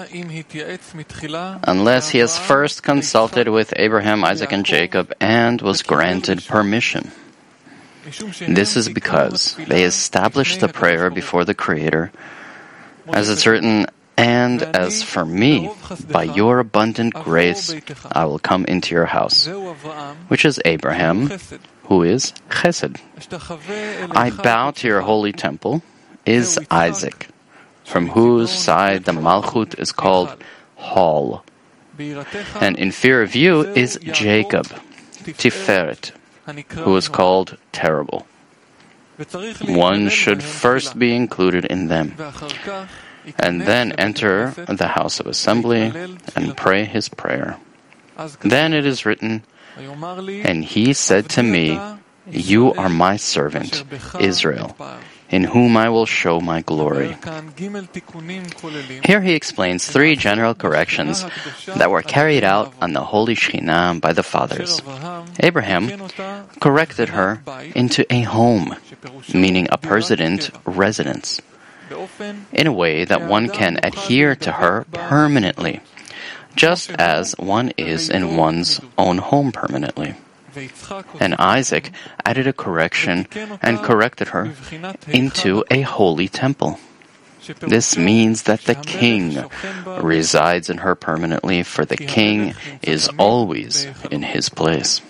unless he has first consulted with Abraham, Isaac, and Jacob and was granted permission. This is because they established the prayer before the Creator, as it's written, "And as for me, by your abundant grace, I will come into your house," which is Abraham, who is Chesed. "I bow to your holy temple," is Isaac, from whose side the Malchut is called Hall. And in fear of you is Jacob, Tiferet, who is called Terrible. One should first be included in them, and then enter the house of assembly and pray his prayer. Then it is written, "And he said to me, you are my servant, Israel, in whom I will show my glory." Here he explains 3 general corrections that were carried out on the Holy Shekhinah by the fathers. Abraham corrected her into a home, meaning a permanent residence, in a way that one can adhere to her permanently, just as one is in one's own home permanently. And Isaac added a correction and corrected her into a holy temple. This means that the king resides in her permanently, for the king is always in his place.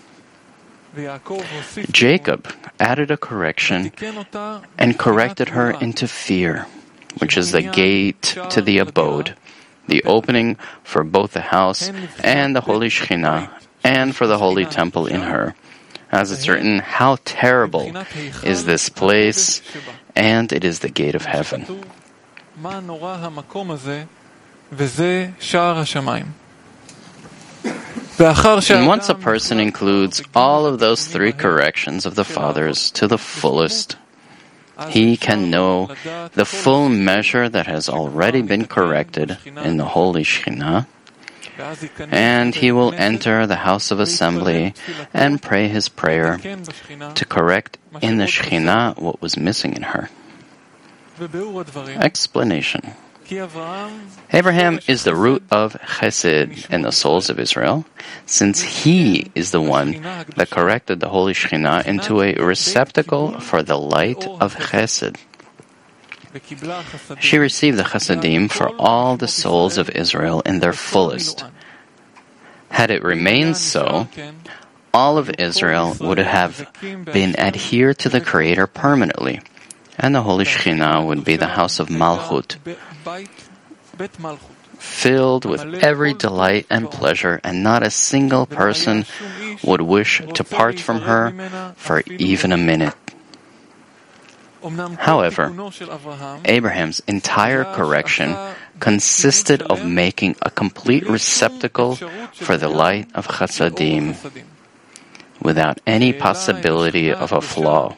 Jacob added a correction and corrected her into fear, which is the gate to the abode, the opening for both the house and the Holy Shekhinah, and for the holy temple in her. As it's written, "How terrible is this place, and it is the gate of heaven." And once a person includes all of those 3 corrections of the fathers to the fullest, he can know the full measure that has already been corrected in the Holy Shekhinah, and he will enter the house of assembly and pray his prayer to correct in the Shekhinah what was missing in her. Explanation. Abraham is the root of Chesed in the souls of Israel, since he is the one that corrected the Holy Shekhinah into a receptacle for the light of Chesed. She received the Chesedim for all the souls of Israel in their fullest. Had it remained so, all of Israel would have been adhered to the Creator permanently, and the Holy Shekhinah would be the house of Malchut, filled with every delight and pleasure, and not a single person would wish to part from her for even a minute. However, Abraham's entire correction consisted of making a complete receptacle for the light of Chasadim, without any possibility of a flaw.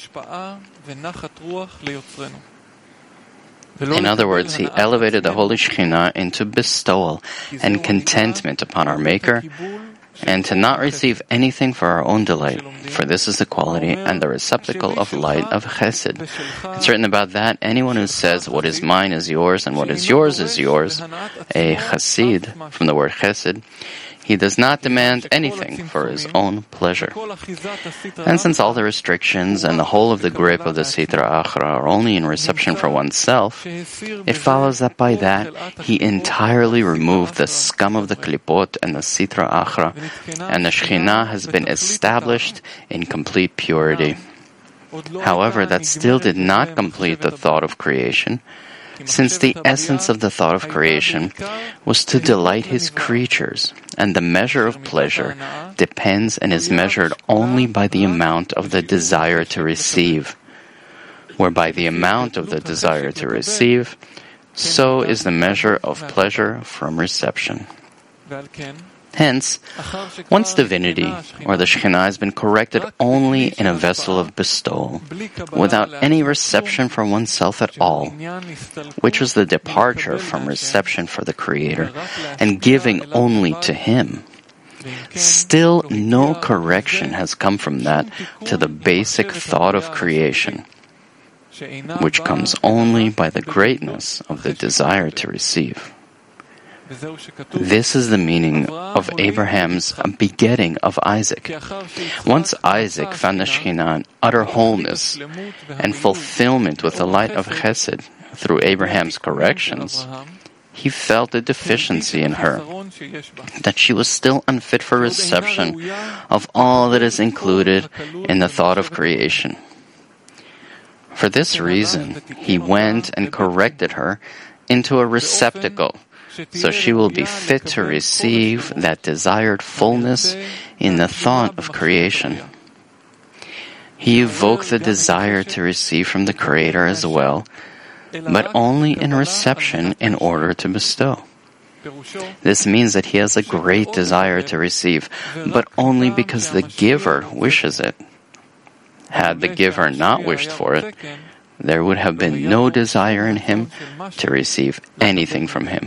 In other words, he elevated the Holy Shekhinah into bestowal and contentment upon our Maker, and to not receive anything for our own delight, for this is the quality and the receptacle of light of Chesed. It's written about that, anyone who says, what is mine is yours, and what is yours, a Chasid, from the word Chesed, he does not demand anything for his own pleasure. And since all the restrictions and the whole of the grip of the Sitra Achra are only in reception for oneself, it follows that by that he entirely removed the scum of the Klipot and the Sitra Achra, and the Shekhinah has been established in complete purity. However, that still did not complete the thought of creation, since the essence of the thought of creation was to delight his creatures, and the measure of pleasure depends and is measured only by the amount of the desire to receive. Whereby the amount of the desire to receive, so is the measure of pleasure from reception. Hence, once divinity, or the Shekhinah, has been corrected only in a vessel of bestowal, without any reception for oneself at all, which was the departure from reception for the Creator, and giving only to Him, still no correction has come from that to the basic thought of creation, which comes only by the greatness of the desire to receive. This is the meaning of Abraham's begetting of Isaac. Once Isaac found the Shekhinah in utter wholeness and fulfillment with the light of Chesed through Abraham's corrections, he felt a deficiency in her, that she was still unfit for reception of all that is included in the thought of creation. For this reason, he went and corrected her into a receptacle, so she will be fit to receive that desired fullness in the thought of creation. He evoked the desire to receive from the Creator as well, but only in reception in order to bestow. This means that he has a great desire to receive, but only because the giver wishes it. Had the giver not wished for it, there would have been no desire in him to receive anything from him.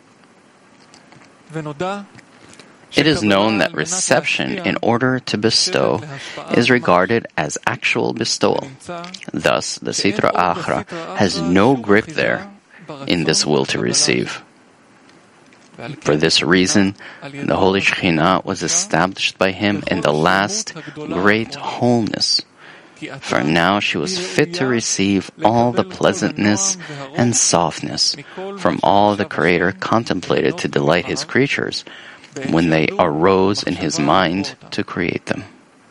It is known that reception in order to bestow is regarded as actual bestowal. Thus, the Sitra Achra has no grip there in this will to receive. For this reason, the Holy Shekhinah was established by him in the last great wholeness. For now she was fit to receive all the pleasantness and softness from all the Creator contemplated to delight His creatures when they arose in His mind to create them.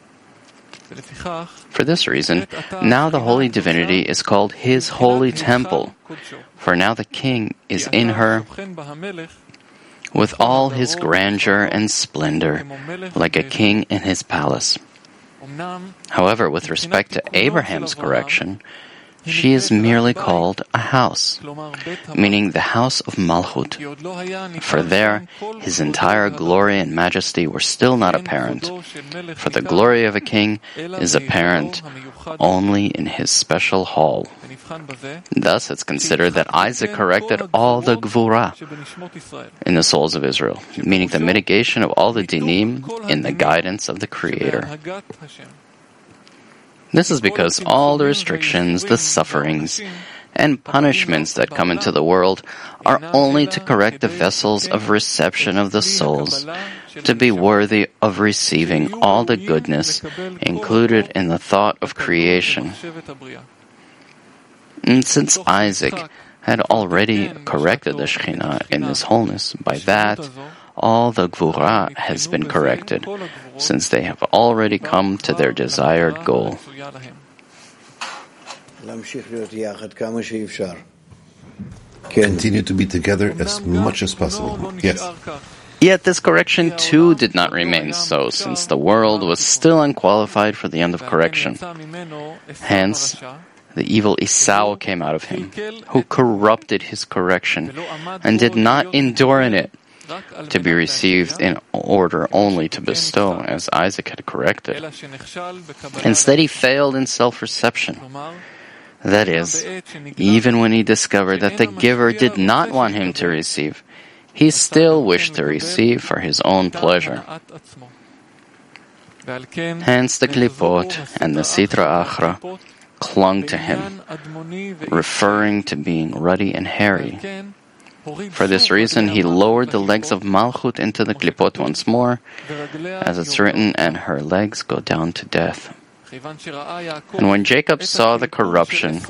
For this reason, now the Holy Divinity is called His Holy Temple, for now the King is in her with all His grandeur and splendor, like a king in his palace. However, with respect to Abraham's correction, she is merely called a house, meaning the house of Malchut. For there, his entire glory and majesty were still not apparent, for the glory of a king is apparent only in his special hall. Thus, it's considered that Isaac corrected all the gvura in the souls of Israel, meaning the mitigation of all the dinim in the guidance of the Creator. This is because all the restrictions, the sufferings, and punishments that come into the world are only to correct the vessels of reception of the souls, to be worthy of receiving all the goodness included in the thought of creation. And since Isaac had already corrected the Shekhinah in his wholeness, by that, all the gvura has been corrected, since they have already come to their desired goal. Continue to be together as much as possible. Yes. Yet this correction too did not remain so, since the world was still unqualified for the end of correction. Hence, the evil Esau came out of him, who corrupted his correction and did not endure in it, to be received in order only to bestow, as Isaac had corrected. Instead, he failed in self-reception. That is, even when he discovered that the giver did not want him to receive, he still wished to receive for his own pleasure. Hence the klipot and the sitra achra clung to him, referring to being ruddy and hairy. For this reason, he lowered the legs of Malchut into the klipot once more, as it's written, and her legs go down to death. And when Jacob saw the corruption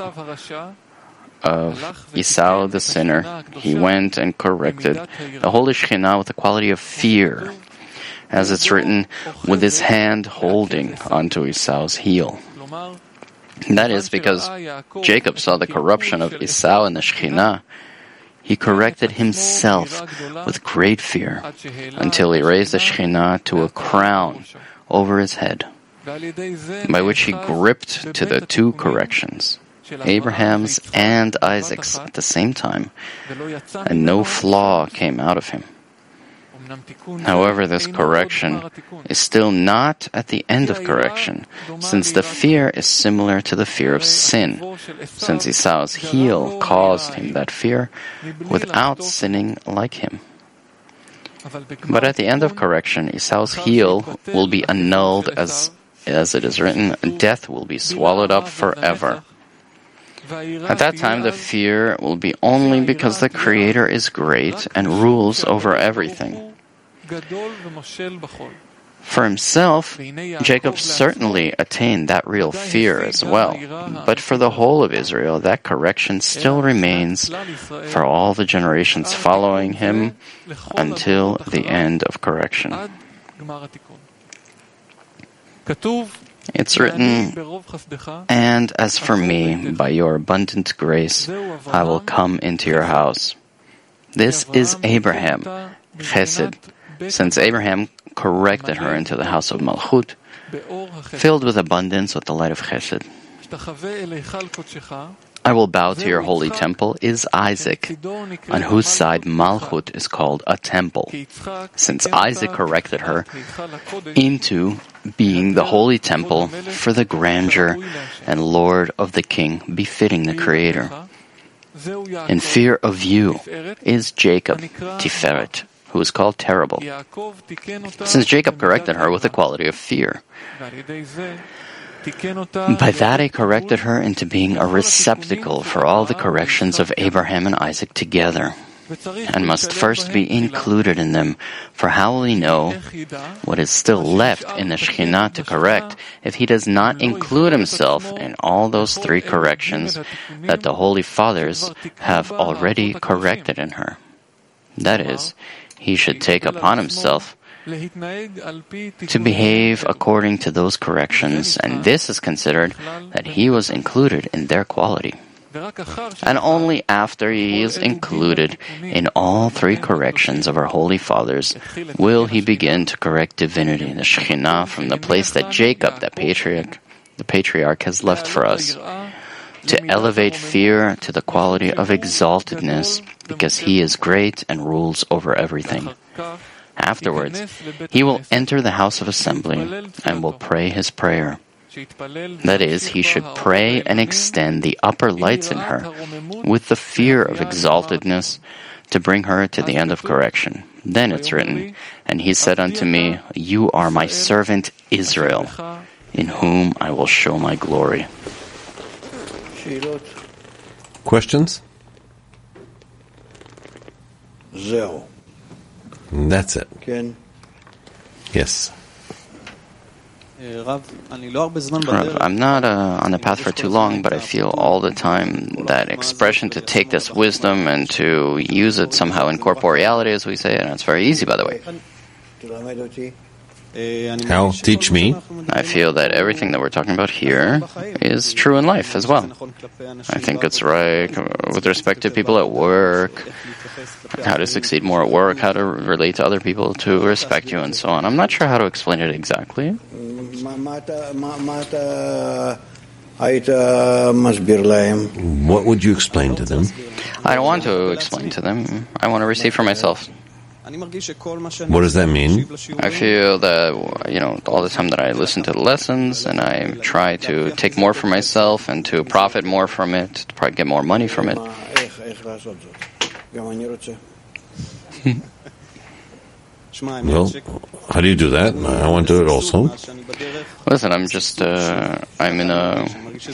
of Esau the sinner, he went and corrected the Holy Shekhinah with the quality of fear, as it's written, with his hand holding onto Esau's heel. That is because Jacob saw the corruption of Esau and the Shekhinah. He corrected himself with great fear until he raised the Shekhinah to a crown over his head, by which he gripped to the two corrections, Abraham's and Isaac's, at the same time, and no flaw came out of him. However, this correction is still not at the end of correction, since the fear is similar to the fear of sin, since Esau's heel caused him that fear without sinning like him. But at the end of correction, Esau's heel will be annulled, as it is written, death will be swallowed up forever. At that time, the fear will be only because the Creator is great and rules over everything. For himself, Jacob certainly attained that real fear as well, but for the whole of Israel, that correction still remains for all the generations following him until the end of correction. It's written, and as for me, by your abundant grace, I will come into your house. This is Abraham, Chesed, since Abraham corrected her into the house of Malchut, filled with abundance with the light of Chesed. I will bow to your holy temple is Isaac, on whose side Malchut is called a temple, since Isaac corrected her into being the holy temple for the grandeur and Lord of the King, befitting the Creator. In fear of you is Jacob, Tiferet, who is called terrible, since Jacob corrected her with the quality of fear. By that he corrected her into being a receptacle for all the corrections of Abraham and Isaac together, and must first be included in them, for how will he know what is still left in the Shekhinah to correct if he does not include himself in all those three corrections that the Holy Fathers have already corrected in her? That is, he should take upon himself to behave according to those corrections, and this is considered that he was included in their quality. And only after he is included in all three corrections of our Holy Fathers will he begin to correct divinity, the Shekhinah, from the place that Jacob, the patriarch, has left for us, to elevate fear to the quality of exaltedness, because he is great and rules over everything. Afterwards, he will enter the house of assembly and will pray his prayer. That is, he should pray and extend the upper lights in her with the fear of exaltedness to bring her to the end of correction. Then it's written, "And he said unto me, You are my servant Israel, in whom I will show my glory." Questions? That's it. Yes. Rav, I'm not on the path for too long, but I feel all the time that expression to take this wisdom and to use it somehow in corporeality, as we say, and it's very easy, by the way. How? Teach me. I feel that everything that we're talking about here is true in life as well. I think it's right with respect to people at work, how to succeed more at work, how to relate to other people to respect you, and so on. I'm not sure how to explain it exactly. What would you explain to them? I don't want to explain to them. I want to receive for myself. What does that mean? I feel that, all the time that I listen to the lessons and I try to take more for myself and to profit more from it, to probably get more money from it. Well, how do you do that? I want to do it also. Listen, I'm in a...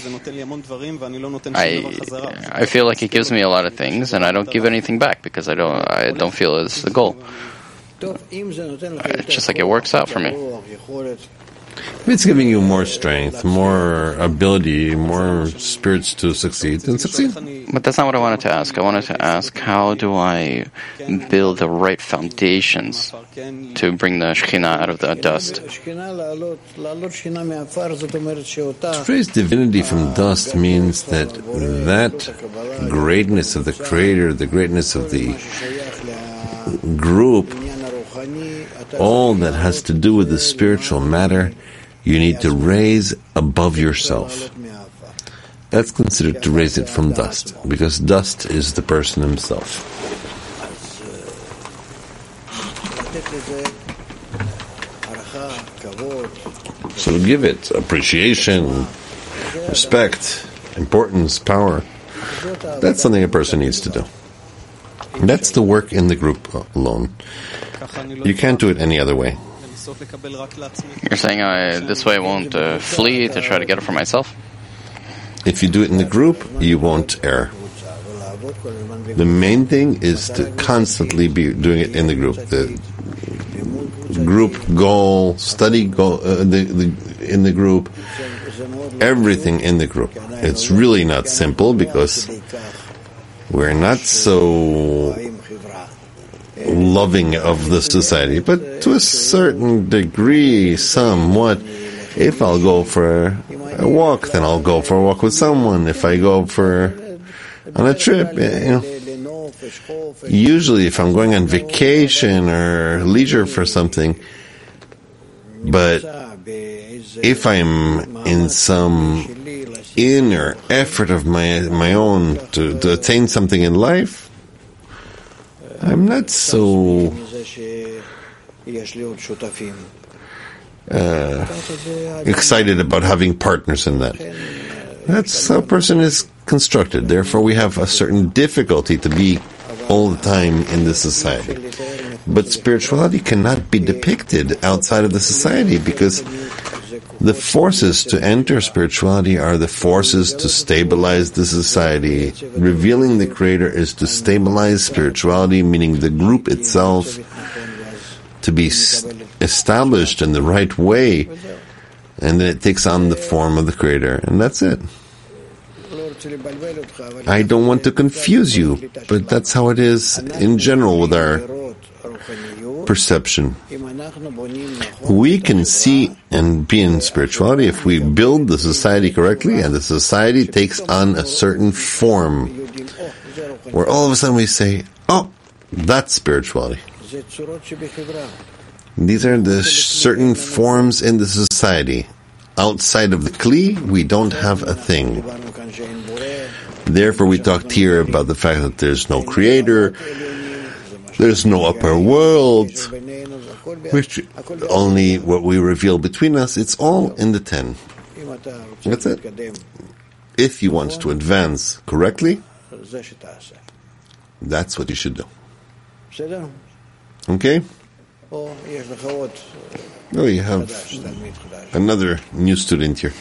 I feel like it gives me a lot of things, and I don't give anything back because I don't feel it's the goal. It's just like it works out for me. If it's giving you more strength, more ability, more spirits to succeed, then succeed. But that's not what I wanted to ask. I wanted to ask, how do I build the right foundations to bring the Shekhinah out of the dust? The phrase divinity from dust means that greatness of the Creator, the greatness of the group, all that has to do with the spiritual matter, you need to raise above yourself. That's considered to raise it from dust, because dust is the person himself. So give it appreciation, respect, importance, power. That's something a person needs to do. That's the work in the group alone. You can't do it any other way. You're saying this way I won't flee to try to get it for myself? If you do it in the group, you won't err. The main thing is to constantly be doing it in the group. The group goal, study goal, in the group, everything in the group. It's really not simple because we're not so loving of the society, but to a certain degree, somewhat. If I'll go for a walk, then I'll go for a walk with someone. If I go on a trip, usually if I'm going on vacation or leisure for something, but if I'm in some inner effort of my own to attain something in life, I'm not so excited about having partners in that. That's how a person is constructed. Therefore, we have a certain difficulty to be all the time in the society. But spirituality cannot be depicted outside of the society because the forces to enter spirituality are the forces to stabilize the society. Revealing the Creator is to stabilize spirituality, meaning the group itself to be established in the right way, and then it takes on the form of the Creator, and that's it. I don't want to confuse you, but that's how it is in general with our perception. We can see and be in spirituality if we build the society correctly, and the society takes on a certain form, where all of a sudden we say, oh, that's spirituality. These are the certain forms in the society. outside of the Kli, we don't have a thing. Therefore, we talked here about the fact that there's no creator, there's no upper world, which only what we reveal between us, it's all in the 10. That's it. If you want to advance correctly, that's what you should do. Okay? Oh, you have another new student here.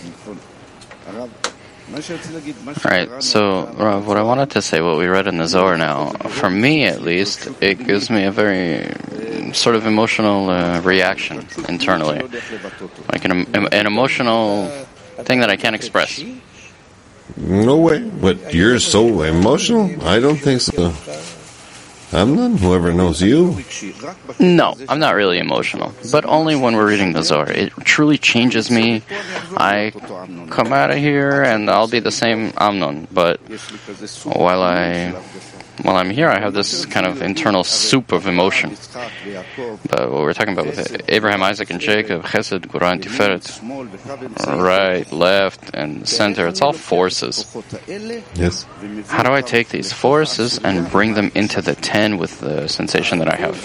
Right, so Rav, what I wanted to say, what we read in the Zohar now, for me at least, it gives me a very sort of emotional reaction internally. Like an emotional thing that I can't express. No way. But you're so emotional? I don't think so. Amnon, whoever knows you? No, I'm not really emotional, but only when we're reading the Zohar. It truly changes me. I come out of here and I'll be the same Amnon, but while I'm here, I have this kind of internal soup of emotion. But what we're talking about with Abraham, Isaac, and Jacob, Chesed, Gvura, and Tiferet, right, left, and center, it's all forces. Yes. How do I take these forces and bring them into the 10 with the sensation that I have?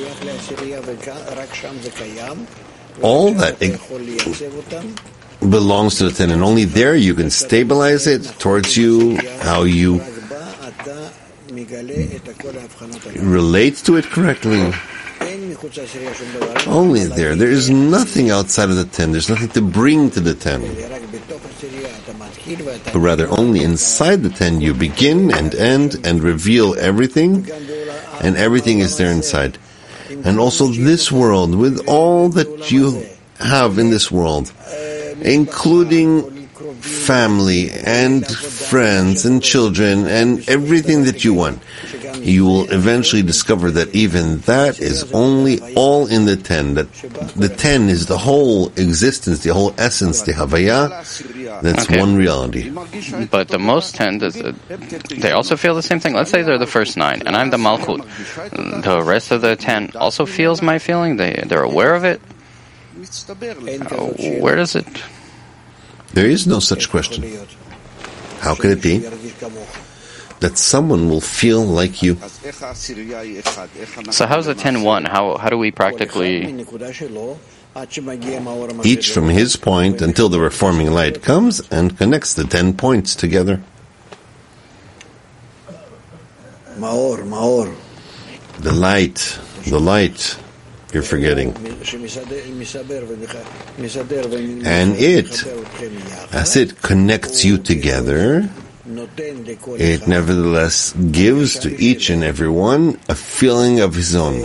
All that belongs to the 10, and only there you can stabilize it towards you, how you relate to it correctly. Only there. There is nothing outside of the 10. There's nothing to bring to the 10. But rather, only inside the 10 you begin and end and reveal everything, and everything is there inside. And also this world, with all that you have in this world, including family and friends and children and everything that you want, you will eventually discover that even that is only all in the 10. That the 10 is the whole existence, the whole essence, the Havaya. That's one reality. But the most 10, they also feel the same thing. Let's say they're the first 9, and I'm the Malchut. The rest of the 10 also feels my feeling. They're aware of it. Where does it? There is no such question. How could it be that someone will feel like you? So how's the 10 one? How do we practically? Each from his point until the reforming light comes and connects the 10 points together. The light. You're forgetting. And it, as it connects you together, it nevertheless gives to each and every one a feeling of his own.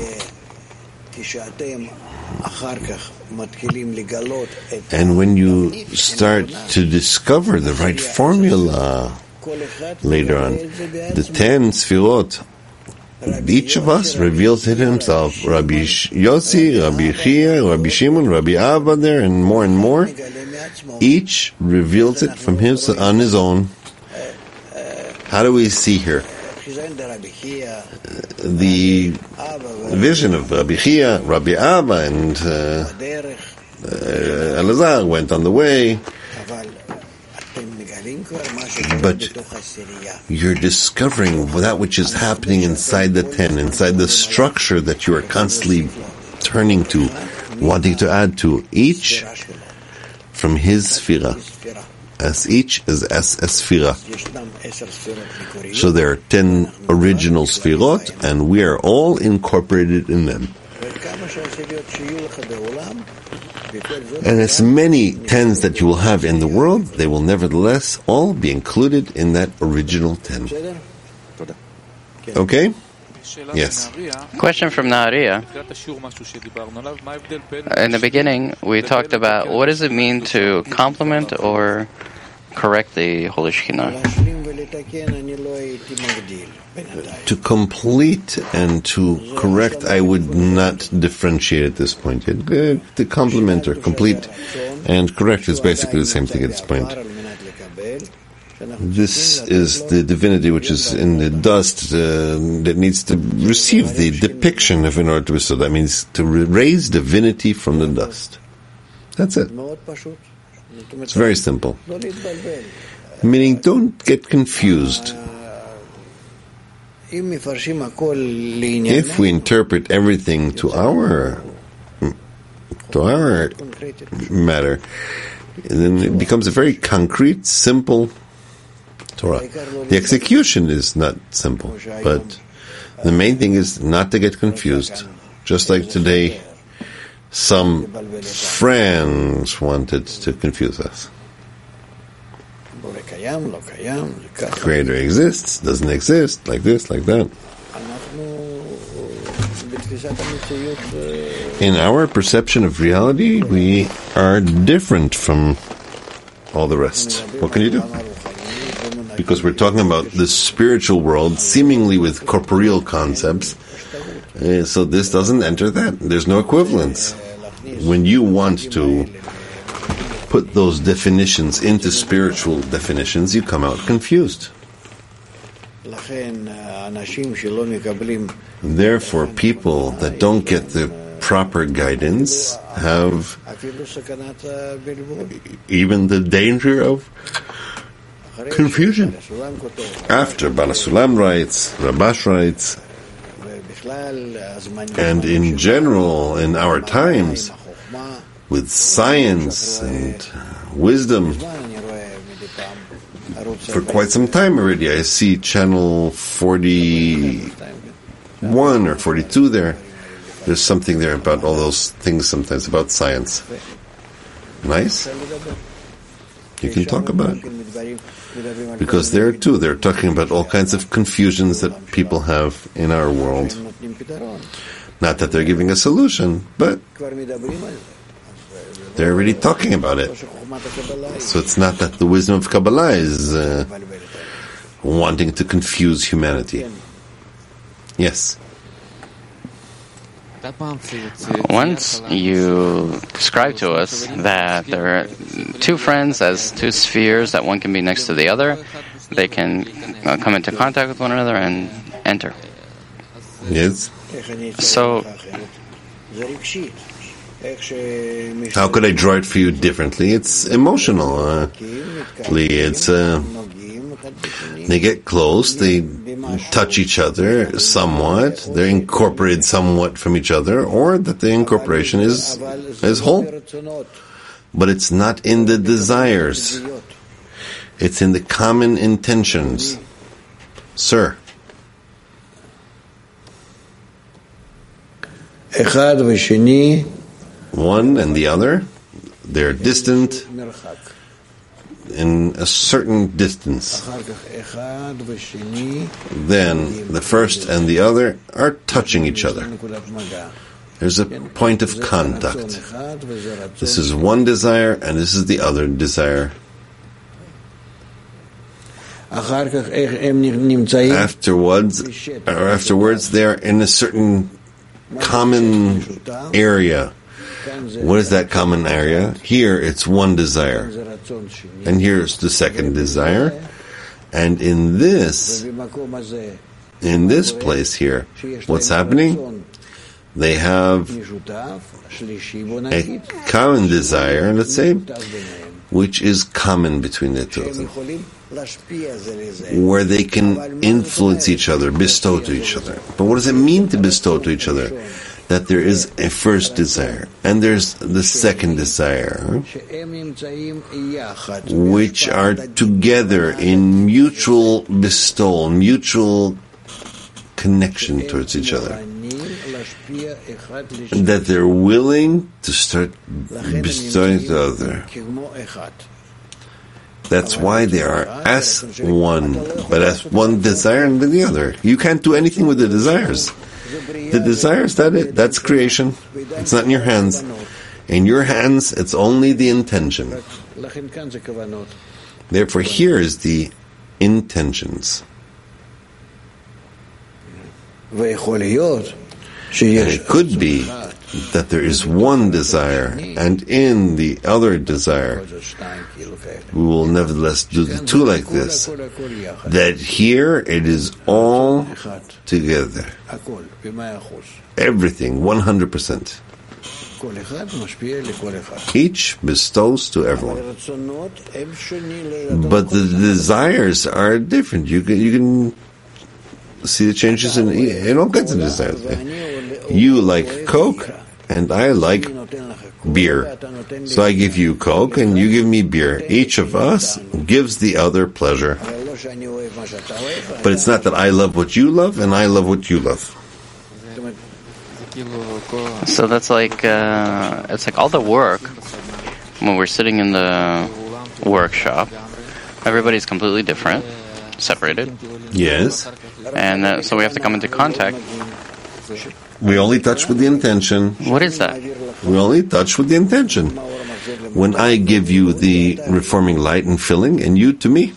And when you start to discover the right formula later on, the 10 Sfirot, each of us reveals it himself. Rabbi Yossi, Rabbi Chia, Rabbi Shimon, Rabbi Abba there, and more. Each reveals it from on his own. How do we see here? The vision of Rabbi Chia, Rabbi Abba, and Elazar went on the way. But you're discovering that which is happening inside the 10, inside the structure that you are constantly turning to, wanting to add to, each from his sphira. As each is as a sphira. So there are 10 original sphirot, and we are all incorporated in them. And as many 10s that you will have in the world, they will nevertheless all be included in that original 10. Okay? Yes. Question from Nahariya. In the beginning, we talked about what does it mean to complement or correct the Holy Shekhinah? To complete and to correct, I would not differentiate at this point. To complement or complete and correct is basically the same thing at this point. This is the divinity which is in the dust that needs to receive the depiction of in order to be so. That means to raise divinity from the dust. That's it. It's very simple. Meaning, don't get confused. If we interpret everything to our matter, then it becomes a very concrete, simple Torah. The execution is not simple, but the main thing is not to get confused. Just like today, some friends wanted to confuse us. Creator exists, doesn't exist, like this, like that. In our perception of reality, we are different from all the rest. What can you do? Because we're talking about the spiritual world, seemingly with corporeal concepts, so this doesn't enter that. There's no equivalence. When you want to put those definitions into spiritual definitions, you come out confused. Therefore, people that don't get the proper guidance have even the danger of confusion. After Bala Sulam writes, Rabash writes, and in general, in our times, with science and wisdom, for quite some time already, I see channel 41 or 42 there. There's something there about all those things sometimes, about science. Nice. You can talk about it. Because there too, they're talking about all kinds of confusions that people have in our world. Not that they're giving a solution, but they're already talking about it. So it's not that the wisdom of Kabbalah is wanting to confuse humanity. Yes. Once you described to us that there are two friends as two spheres, that one can be next to the other. They can come into contact with one another and enter. Yes. So, how could I draw it for you differently? It's emotional. It's they get close, they touch each other somewhat, they're incorporated somewhat from each other, or that the incorporation is whole. But it's not in the desires. It's in the common intentions. Sir. One and the other, they're distant in a certain distance. Then the first and the other are touching each other. There's a point of contact. This is one desire and this is the other desire. Afterwards, they're in a certain common area. What is that common area? Here it's one desire. And here's the second desire. And in this place here, what's happening? They have a common desire, let's say, which is common between the two of them, where they can influence each other, bestow to each other. But what does it mean to bestow to each other? That there is a first desire, and there's the second desire, which are together in mutual bestowal, mutual connection towards each other. That they're willing to start bestowing to the other. That's why they are as one, but as one desire and the other. You can't do anything with the desires. The desires, that's creation. It's not in your hands. In your hands, it's only the intention. Therefore, here is the intentions. And it could be that there is one desire, and in the other desire, we will nevertheless do the two like this. That here it is all together. Everything, 100%. Each bestows to everyone. But the desires are different. You can see the changes in all kinds of desires. You like Coke, and I like beer. So I give you Coke, and you give me beer. Each of us gives the other pleasure. But it's not that I love what you love, and I love what you love. So that's like, it's like all the work, when we're sitting in the workshop, everybody's completely different, separated. Yes. And so we have to come into contact. We only touch with the intention. What is that? We only touch with the intention. When I give you the reforming light and filling, and you to me,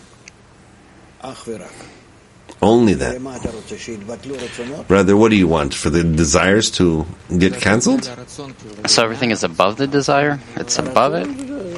only that. Rather, what do you want? For the desires to get cancelled? So everything is above the desire? It's above it?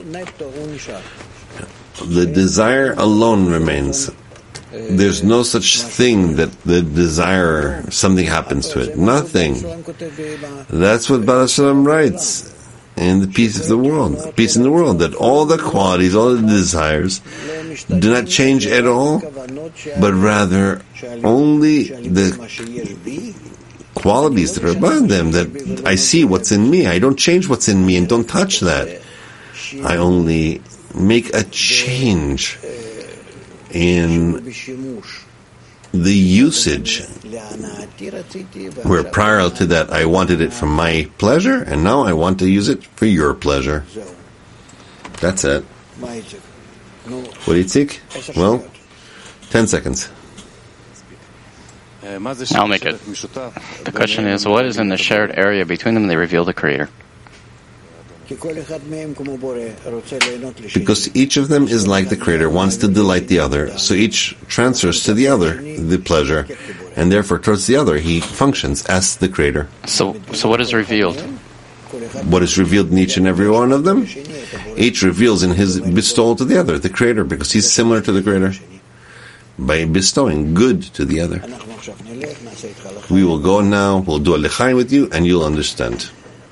The desire alone remains. There's no such thing that the desire, something happens to it. Nothing. That's what Baal Shalom writes in the Peace of the World. Peace in the World. That all the qualities, all the desires do not change at all, but rather only the qualities that are above them, that I see what's in me. I don't change what's in me and don't touch that. I only make a change in the usage, where prior to that I wanted it for my pleasure, and now I want to use it for your pleasure. That's it. What, Itzik? Well, 10 seconds. I'll make it. The question is, what is in the shared area between them? They reveal the Creator. Because each of them is like the Creator, wants to delight the other, so each transfers to the other the pleasure, and therefore towards the other he functions as the Creator. So what is revealed? What is revealed in each and every one of them? Each reveals in his bestowal to the other, the Creator, because he's similar to the Creator, by bestowing good to the other. We will go now, we'll do a L'chaim with you, and you'll understand.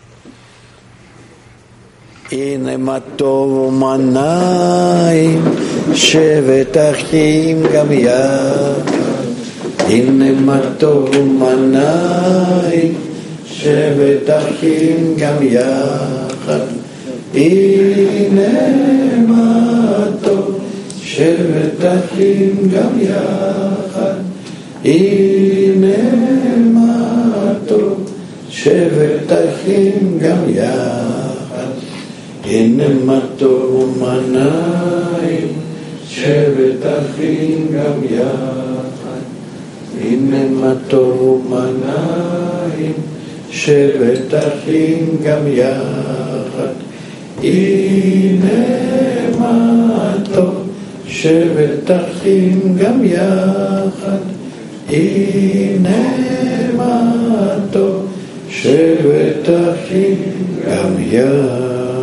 הנה מה טוב ומנעים שבת אחים גם יחד הנה מה טוב ומנעים שבת אחים גם יחד הנה מה טוב שבת אחים גם יחד הנה מה טוב שבת אחים גם יחד הנה מה טוב ומנעים שבת אחים גם יחד הנה מה טוב ומנעים שבת אחים גם יחד הנה מה טוב שבת אחים גם יחד הנה מה טוב שבת אחים גם יחד